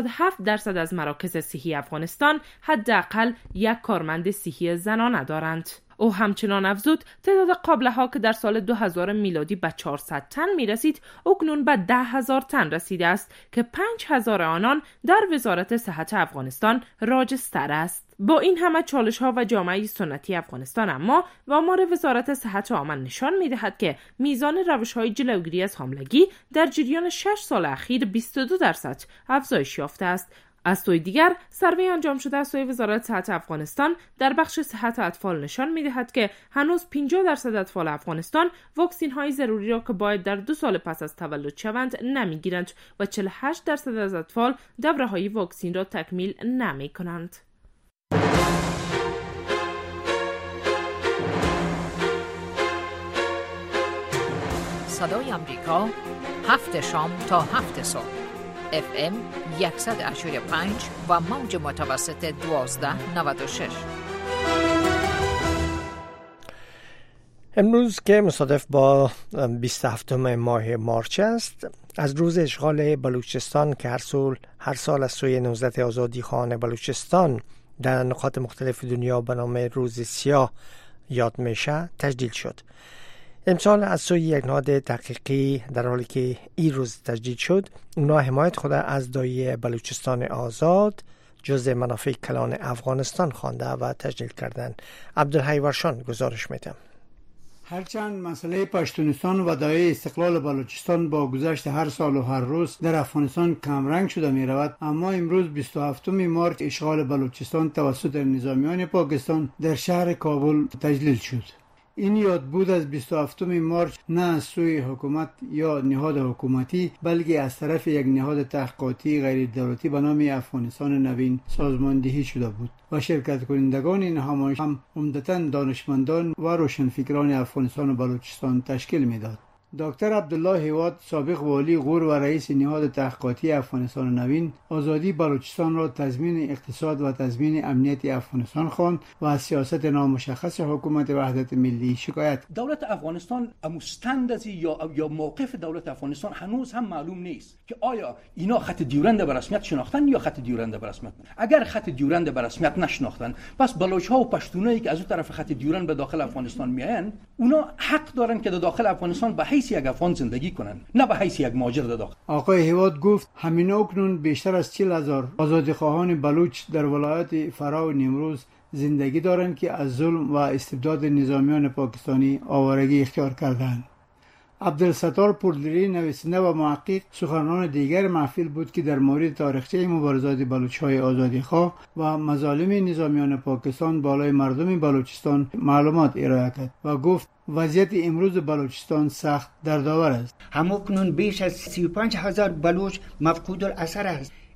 87% از مراکز صحی افغانستان حداقل یک کارمند صحی زنانه دارند. او همچنان افزود تعداد قابله‌ها که در سال 2000 میلادی به 400 تن میرسید اکنون به 10,000 تن رسیده است که 5,000 آنان در وزارت صحت افغانستان راجستر است. با این همه چالش‌ها و جامعه سنتی افغانستان اما آمار وزارت صحت عامه نشان می‌دهد که میزان روش‌های جلوگیری از حاملگی در جریان 6 سال اخیر 22% افزایش یافته است. از سوی دیگر سروی انجام شده از سوی وزارت صحت افغانستان در بخش صحت اطفال نشان می‌دهد که هنوز 50% اطفال افغانستان واکسین‌های ضروری را که باید در 2 سال پس از تولد شوند نمی‌گیرند و 48% از اطفال دوره‌های واکسین را تکمیل نمی‌کنند. صدای آمریکا 7 شام تا 7 صبح FM 100.5 و موج متوسط 1296. امروز که مصادف با 27 ماه مارچ است، از روز اشغال بلوچستان که هر سال از سوی 19 آزادی خواهان بلوچستان در نقاط مختلف دنیا به نام روز سیاه یاد میشه تجدید شد. امسال از سوی یک نهاد تحقیقی در حالی که این روز تجدید شد، اونا حمایت خود از دایی بلوچستان آزاد جزء منافع کلان افغانستان خوانده و تجدید کردن. عبدالحی ورشان گزارش میدم. هرچند مسئله پشتونستان و دعای استقلال بلوچستان با گذشت هر سال و هر روز در افغانستان کمرنگ شده می رود، اما امروز 27 مارچ اشغال بلوچستان توسط نظامیان پاکستان در شهر کابل تجلیل شد. این یادبود از 27 مارچ نه از سوی حکومت یا نهاد حکومتی بلکه از طرف یک نهاد تحقیقاتی غیر دولتی به نام افغانستان نوین سازماندهی شده بود و شرکت کنندگان این نمایش هم عمدتاً دانشمندان و روشنفکران افغانستان و بلوچستان تشکیل میداد. دکتر عبدالله هیواد سابق والی غور و رئیس نهاد تحقیقاتی افغانستان نوین آزادی بلوچستان را تضمین اقتصاد و تضمین امنیت افغانستان خواند و از سیاست نامشخص حکومت وحدت ملی شکایت. دولت افغانستان مستند یا موقف دولت افغانستان هنوز هم معلوم نیست که آیا اینا خط دیورند به رسمیت شناختن یا خط دیورند به رسمیت. اگر خط دیورند به رسمیت نشناختن، پس بلوچ‌ها و پشتونایی که از اون طرف خط دیورند به داخل افغانستان میایند، اونا حق دارن که در داخل افغانستان به حیث یک افغان زندگی کنن، نه به حیث یک مهاجر در داخل. آقای هیواد گفت همین اکنون بیشتر از 40,000 آزادیخواهان بلوچ در ولایت فرا و نیمروز زندگی دارند که از ظلم و استبداد نظامیان پاکستانی آوارگی اختیار کردند. عبدالستار پوردری نویسنده و محقق سخنران دیگر محفل بود که در مورد تاریخچه مبارزات بلوچ‌های آزادیخواه و مظالم نظامیان پاکستان بالای مردم بلوچستان معلومات ارائه کرد و گفت وضعیت امروز بلوچستان سخت دردآور است. همکنون بیش از 35,000 بلوچ مفقود الاثر است.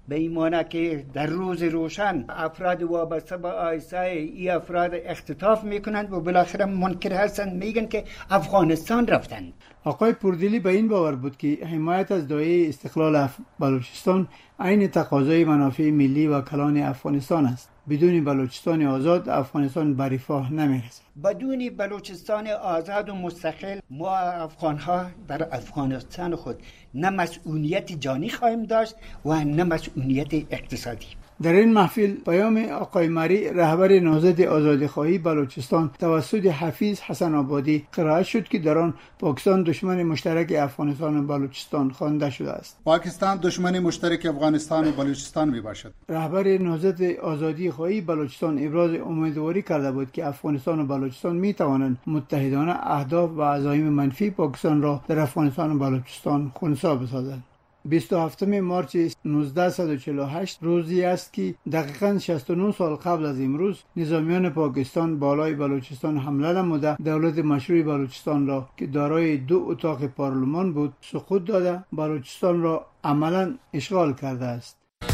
به این معنی که در روز روشن افراد وابسته به آیسای این افراد اختطاف میکنند و بالاخره منکر هستند، میگن که افغانستان رفتند. آقای پوردلی به این باور بود که حمایت از داعیه استقلال بلوچستان عین تقاضای منافع ملی و کلان افغانستان است. بدون بلوچستان آزاد افغانستان به رفاه نمیرسد. بدون بلوچستان آزاد و مستقل ما افغانها در افغانستان خود نه مسئولیت جانی خواهیم داشت و نه مسئولیت اقتصادی. در این محفل پیام آقای مری رهبر نهضت آزادیخواهی بلوچستان توسط حفیظ حسن آبادی قرائت شد که در آن پاکستان دشمن مشترک افغانستان و بلوچستان خوانده شده است. پاکستان دشمن مشترک افغانستان و بلوچستان میباشد. رهبر نهضت آزادیخواهی بلوچستان ابراز امیدواری کرده بود که افغانستان و بلوچستان میتوانند متحدانه اهداف و عزایم منفی پاکستان را در افغانستان و بلوچستان خنثی بسازند. 27 مارس 1948 روزی است که دقیقاً 69 سال قبل از امروز نظامیان پاکستان بالای بلوچستان حمله نموده دولت مشروع بلوچستان را که دارای 2 اتاق پارلمان بود سقوط داده بلوچستان را عملاً اشغال کرده است.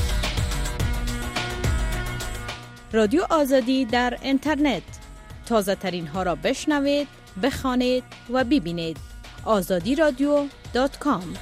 رادیو آزادی در اینترنت، تازه ترین ها را بشنوید، بخوانید و ببینید. azadiradio.com.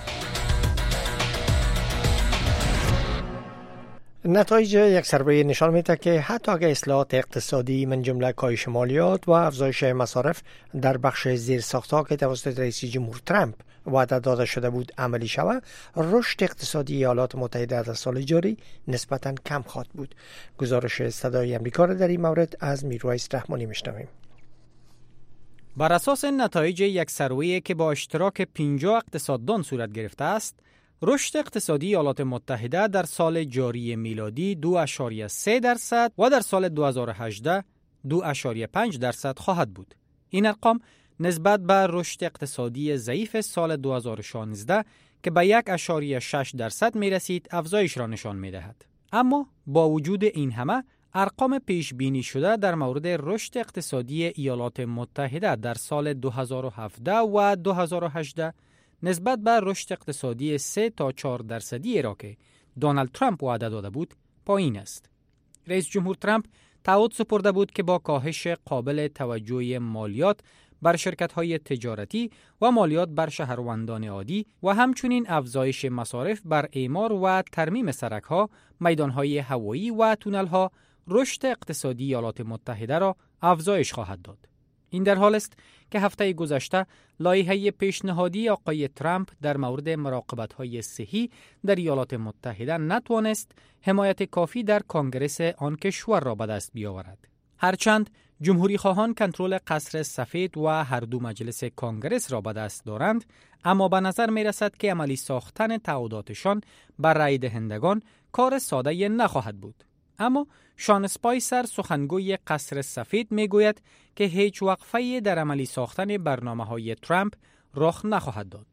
نتایج یک سروی نشان میده که حتی اگر اصلاحات اقتصادی من جمله کاهش مالیات و افزایش مصارف در بخش زیرساخت‌ها که توسط رئیس جمهور ترامپ وعده داده شده بود عملی شود، رشد اقتصادی ایالات متحده در سال جاری نسبتاً کم خواهد بود. گزارش صدای آمریکا را در این مورد از میرویس رحمانی میشنویم. بر اساس نتایج یک سروی که با اشتراک 50 اقتصاددان صورت گرفته است، رشد اقتصادی ایالات متحده در سال جاری میلادی 2.3% و در سال 2018 2.5% خواهد بود. این ارقام نسبت به رشد اقتصادی ضعیف سال 2016 که به 1.6% می رسید افزایش را نشان می دهد. اما با وجود این همه ارقام پیش بینی شده در مورد رشد اقتصادی ایالات متحده در سال 2017 و 2018 نسبت به رشد اقتصادی 3 تا 4% را که دونالد ترامپ وعده داده بود پایین است. رئیس جمهور ترامپ تعهد سپرده بود که با کاهش قابل توجه مالیات بر شرکت‌های تجارتی و مالیات بر شهروندان عادی و همچنین افزایش مصارف بر اعمار و ترمیم سرک‌ها، میدان‌های هوایی و تونل‌ها رشد اقتصادی ایالات متحده را افزایش خواهد داد. این در حال است که هفته گذشته لایحه پیشنهادی آقای ترامپ در مورد مراقبت‌های صحی در ایالات متحده نتوانست حمایت کافی در کنگره آن کشور را به دست بیاورد. هرچند جمهوری خواهان کنترل قصر سفید و هر دو مجلس کنگرس را به دست دارند، اما به نظر می رسد که عملی ساختن تعهداتشان بر رای دهندگان کار ساده نخواهد بود. اما شان اسپایسر سخنگوی قصر سفید می گوید که هیچ وقفه‌ای در عملی ساختن برنامه‌های ترامپ رخ نخواهد داد.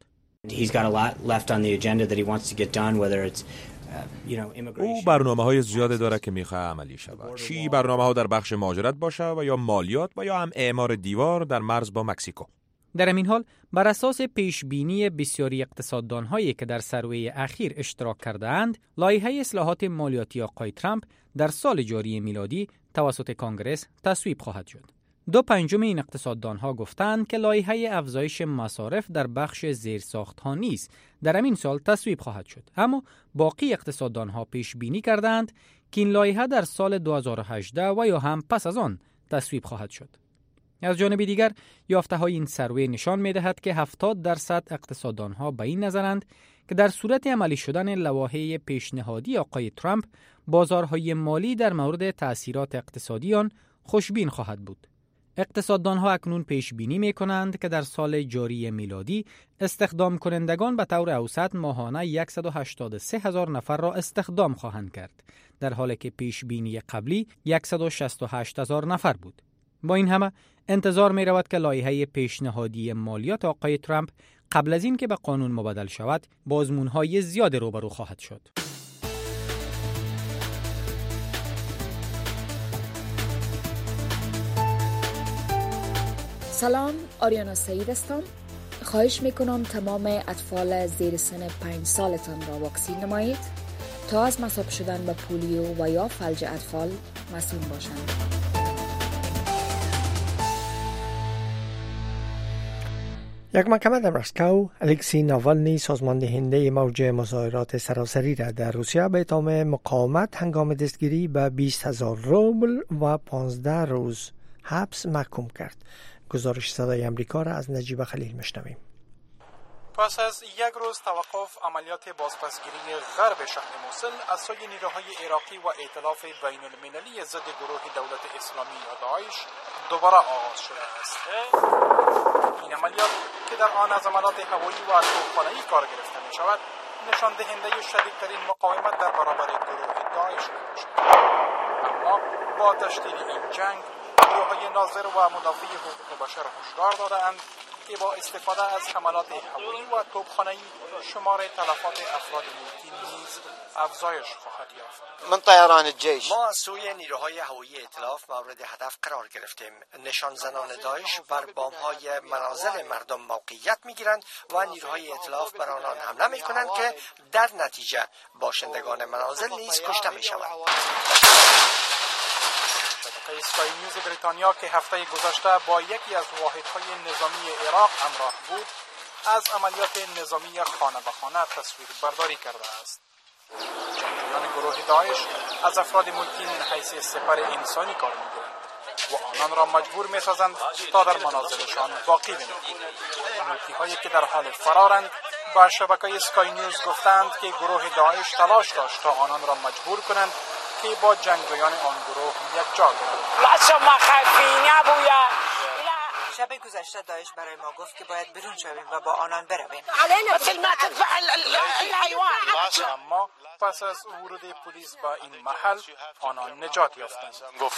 او برنامه‌های زیاده داره که می‌خواد عملی شود. چی برنامه‌ها در بخش مهاجرت باشه و یا مالیات و یا هم اعمار دیوار در مرز با مکزیکو. در همین حال بر اساس پیش بینی بسیاری اقتصاددان‌هایی که در سروی اخیر اشتراک کرده‌اند، لایحه اصلاحات مالیاتی آقای ترامپ در سال جاری میلادی توسط کنگرس تصویب خواهد شد. 2/5 این اقتصاددان‌ها گفتند که لایحه افزایش مصارف در بخش زیرساخت‌ها نیز در همین سال تصویب خواهد شد، اما باقی اقتصاددان‌ها پیش بینی کردند که این لایحه در سال 2018 و یا هم پس از آن تصویب خواهد شد. از جانب دیگر یافته‌های این سروی نشان می‌دهد که 70% اقتصاددان‌ها به این نظرند که در صورت عملی شدن لوایح پیشنهادی آقای ترامپ، بازارهای مالی در مورد تأثیرات اقتصادی آن خوشبین خواهد بود. اقتصاددان‌ها اکنون پیش بینی می‌کنند که در سال جاری میلادی استخدام کنندگان به طور اوسط ماهانه 183,000 نفر را استخدام خواهند کرد، در حالی که پیش بینی قبلی 168,000 نفر بود. با این همه انتظار می رود که لایحه پیشنهادی مالیات آقای ترامپ قبل از این که به قانون مبدل شود با آزمون‌های زیاد روبرو خواهد شد. سلام، آریانا سعید هستم. خواهش میکنم تمام اطفال زیر سن 5 سالتان را واکسین نمایید تا از مصاب شدن به پولیو و یا فلج اطفال مسئول باشند. یک محکمه در مسکو الکسی ناوالنی سازمان دهنده موج مظاهرات سراسری را در روسیه به اتهام مقاومت هنگام دستگیری به 20,000 روبل و 15 روز حبس محکوم کرد. گزارش صدای امریکا را از نجیب خلیل میشنویم. پس از یک روز توقف، عملیات بازپسگیری غرب شهر موسل از سوی نیروهای عراقی و ائتلاف بین المللی ضد گروه دولت اسلامی یا داعش دوباره آغاز شده است. این عملیات که در آن از عملیات هوایی و توپخانه‌ای کار گرفته می شود، نشان دهنده شدیدترین مقاومت در برابر گروه داعش می شود. اما با تشکیل این جنگ، گروه‌های ناظر و مدافع حقوق بشر هشدار داده‌اند که با استفاده از حملات هوایی و توپخانه‌ای شمار تلفات افراد ملکی نیز افزایش خواهد یافت. من طیران الجيش ما از سوی نیروهای هوایی ائتلاف مورد هدف قرار گرفتیم. نشان زنان داعش بر بام‌های منازل مردم موقعیت می‌گیرند و نیروهای ائتلاف بر آنان حمله می‌کنند که در نتیجه باشندگان منازل نیز کشته می‌شوند. شبکه اسکای نیوز بریتانیا که هفته گذشته با یکی از واحدهای نظامی عراق همراه بود، از عملیات نظامی خانه به خانه تصویر برداری کرده است. جنگجویان گروه داعش از افراد ملکی من حیث سپر انسانی کار می‌گیرند و آنان را مجبور می‌سازند تا در منازلشان باقی بمانند. ملکی‌هایی که در حال فرارند با شبکه اسکای نیوز گفتند که گروه داعش تلاش داشت تا آنان را مجبور کنند که با جنگجویان آن گروه یک جا بروند. شب گذشته داعش برای ما گفت که باید بیرون شویم و با آنان برویم. اما پس از ورود پلیس با این محل، آنان نجات یافتند.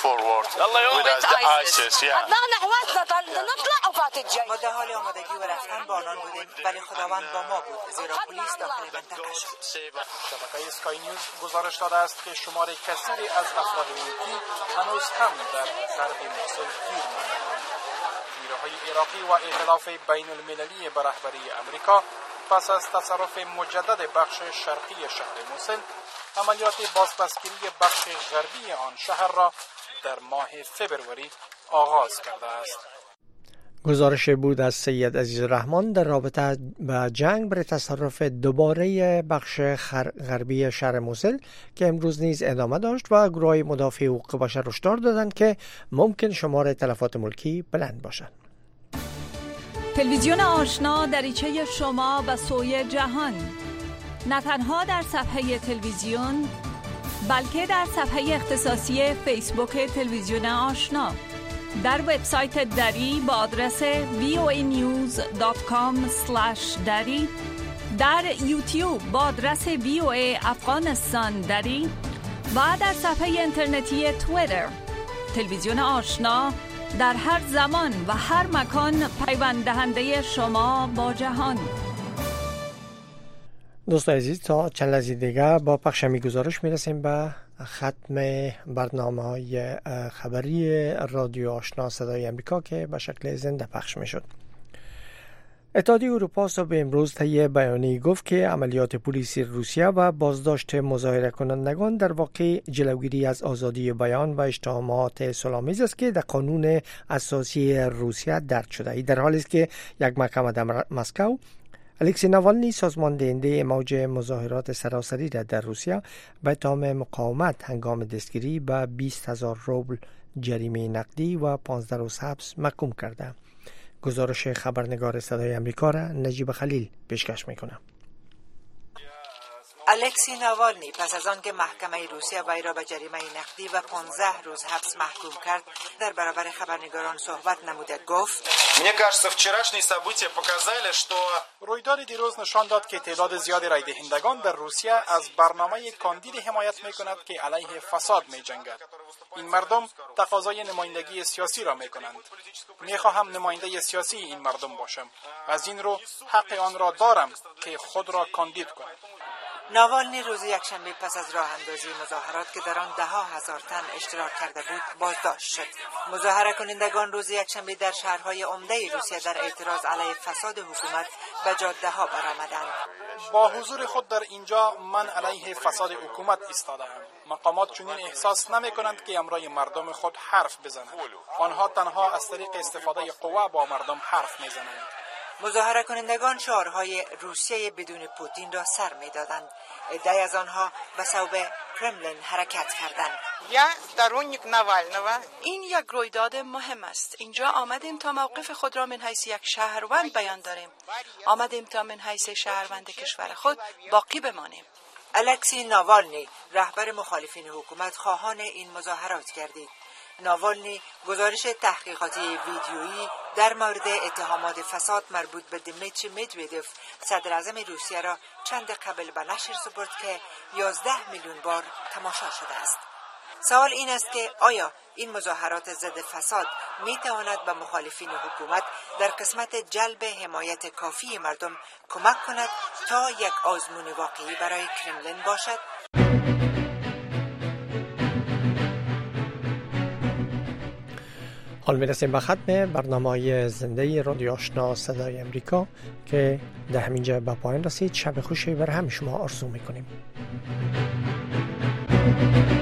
ما در حال آمادگی و رفتن با آنان بودیم، ولی خداوند با ما بود، زیرا پلیس داخل منطقه شد. شبکه اسکای نیوز گزارش داده است که شمار کثیری از افراد ملکی هنوز هم در غرب موسل گیر مانده‌اند. نیروهای عراقی و ائتلاف بین المللی به رهبری امریکا پس از تصرف مجدد بخش شرقی شهر موسل، عملیات بازپسگیری بخش غربی آن شهر را در ماه فبروری آغاز کرده است. گزارش بود از سید عزیز رحمان در رابطه با جنگ برای تصرف دوباره بخش غربی شهر موسل که امروز نیز ادامه داشت و گروه مدافع حقوق بشر هشدار دادند که ممکن شمار تلفات ملکی بلند باشد. تلویزیون آشنا دریچه شما به سوی جهان، نه تنها در صفحه تلویزیون بلکه در صفحه اختصاصی فیسبوک تلویزیون آشنا، در وبسایت دری با آدرس voanews.com/dari، در یوتیوب با آدرس VOA افغانستان دری و در صفحه اینترنتی توییتر. تلویزیون آشنا در هر زمان و هر مکان پیوند دهنده شما با جهان. دوستان عزیز، تا چند لحظه دیگه با پخش گزارش میرسیم به ختم برنامه‌های خبری رادیو آشنا صدای امریکا که به شکل زنده پخش میشد. اتحادیه اروپا صبح امروز طی بیانیه‌ای گفت که عملیات پلیسی روسیه و بازداشت مظاهره کنندگان در واقع جلوگیری از آزادی بیان و اتهامات صلح‌آمیز است که در قانون اساسی روسیه درج شده. در حالی است که یک محکمه در مسکو الکسی ناوالنی سازمان دهنده موج مظاهرات سراسری را در روسیه به اتهام مقاومت هنگام دستگیری به 20,000 روبل جریمه نقدی و 15 روز حبس محکوم کرده. گزارش خبرنگار صدای امریکا را نجیب خلیل پیشکش میکنم. الکسی ناوالنی پس از آنکه محکمه روسیه وی را به جریمه نقدی و 15 روز حبس محکوم کرد، در برابر خبرنگاران صحبت نموده گفت: رویداد دیروز نشان داد که تعداد زیادی رای دهندگان در روسیه از برنامه کاندید حمایت می‌کند که علیه فساد می‌جنگد. این مردم تقاضای نمایندگی سیاسی را می‌کنند. می‌خواهم نماینده سیاسی این مردم باشم. از این رو حق آن را دارم که خود را کاندید کنم. ناوالنی روز یکشنبه پس از راه اندازی مظاهرات که در آن 10,000 تن اشتراک کرده بود بازداشت شد. مظاهره کنندگان روز یکشنبه در شهرهای عمده روسیه در اعتراض علیه فساد حکومت به جاده‌ها برآمدند. با حضور خود در اینجا من علیه فساد حکومت ایستادم. مقامات چنین احساس نمی‌کنند که امروی مردم خود حرف بزنند. آنها تنها از طریق استفاده قوا با مردم حرف می‌زنند. مظاهره کنندگان شعارهای روسیه بدون پوتین را سر می‌دادند. عده‌ای از آنها به صوب کرملین حرکت کردند. این یک رویداد مهم است. اینجا آمدیم تا موقف خود را من حیث یک شهروند بیان داریم. آمدیم تا من حیث شهروند کشور خود باقی بمانیم. الکسی ناوالنی رهبر مخالفین حکومت خواهان این مظاهرات گردید. ناوالنی گزارش تحقیقاتی ویدیویی در مورد اتهامات فساد مربوط به دیمیتری مدودوف صدر اعظم روسیه را چند قبل به نشر سپرد که 11 میلیون بار تماشا شده است. سوال این است که آیا این مظاهرات ضد فساد می تواند به مخالفین حکومت در قسمت جلب حمایت کافی مردم کمک کند تا یک آزمون واقعی برای کرملین باشد؟ حال میرسیم به ختم برنامه زنده رادیو آشنا صدای امریکا که در همینجا به پایان رسید. شب خوشی بر همه شما آرزو میکنیم.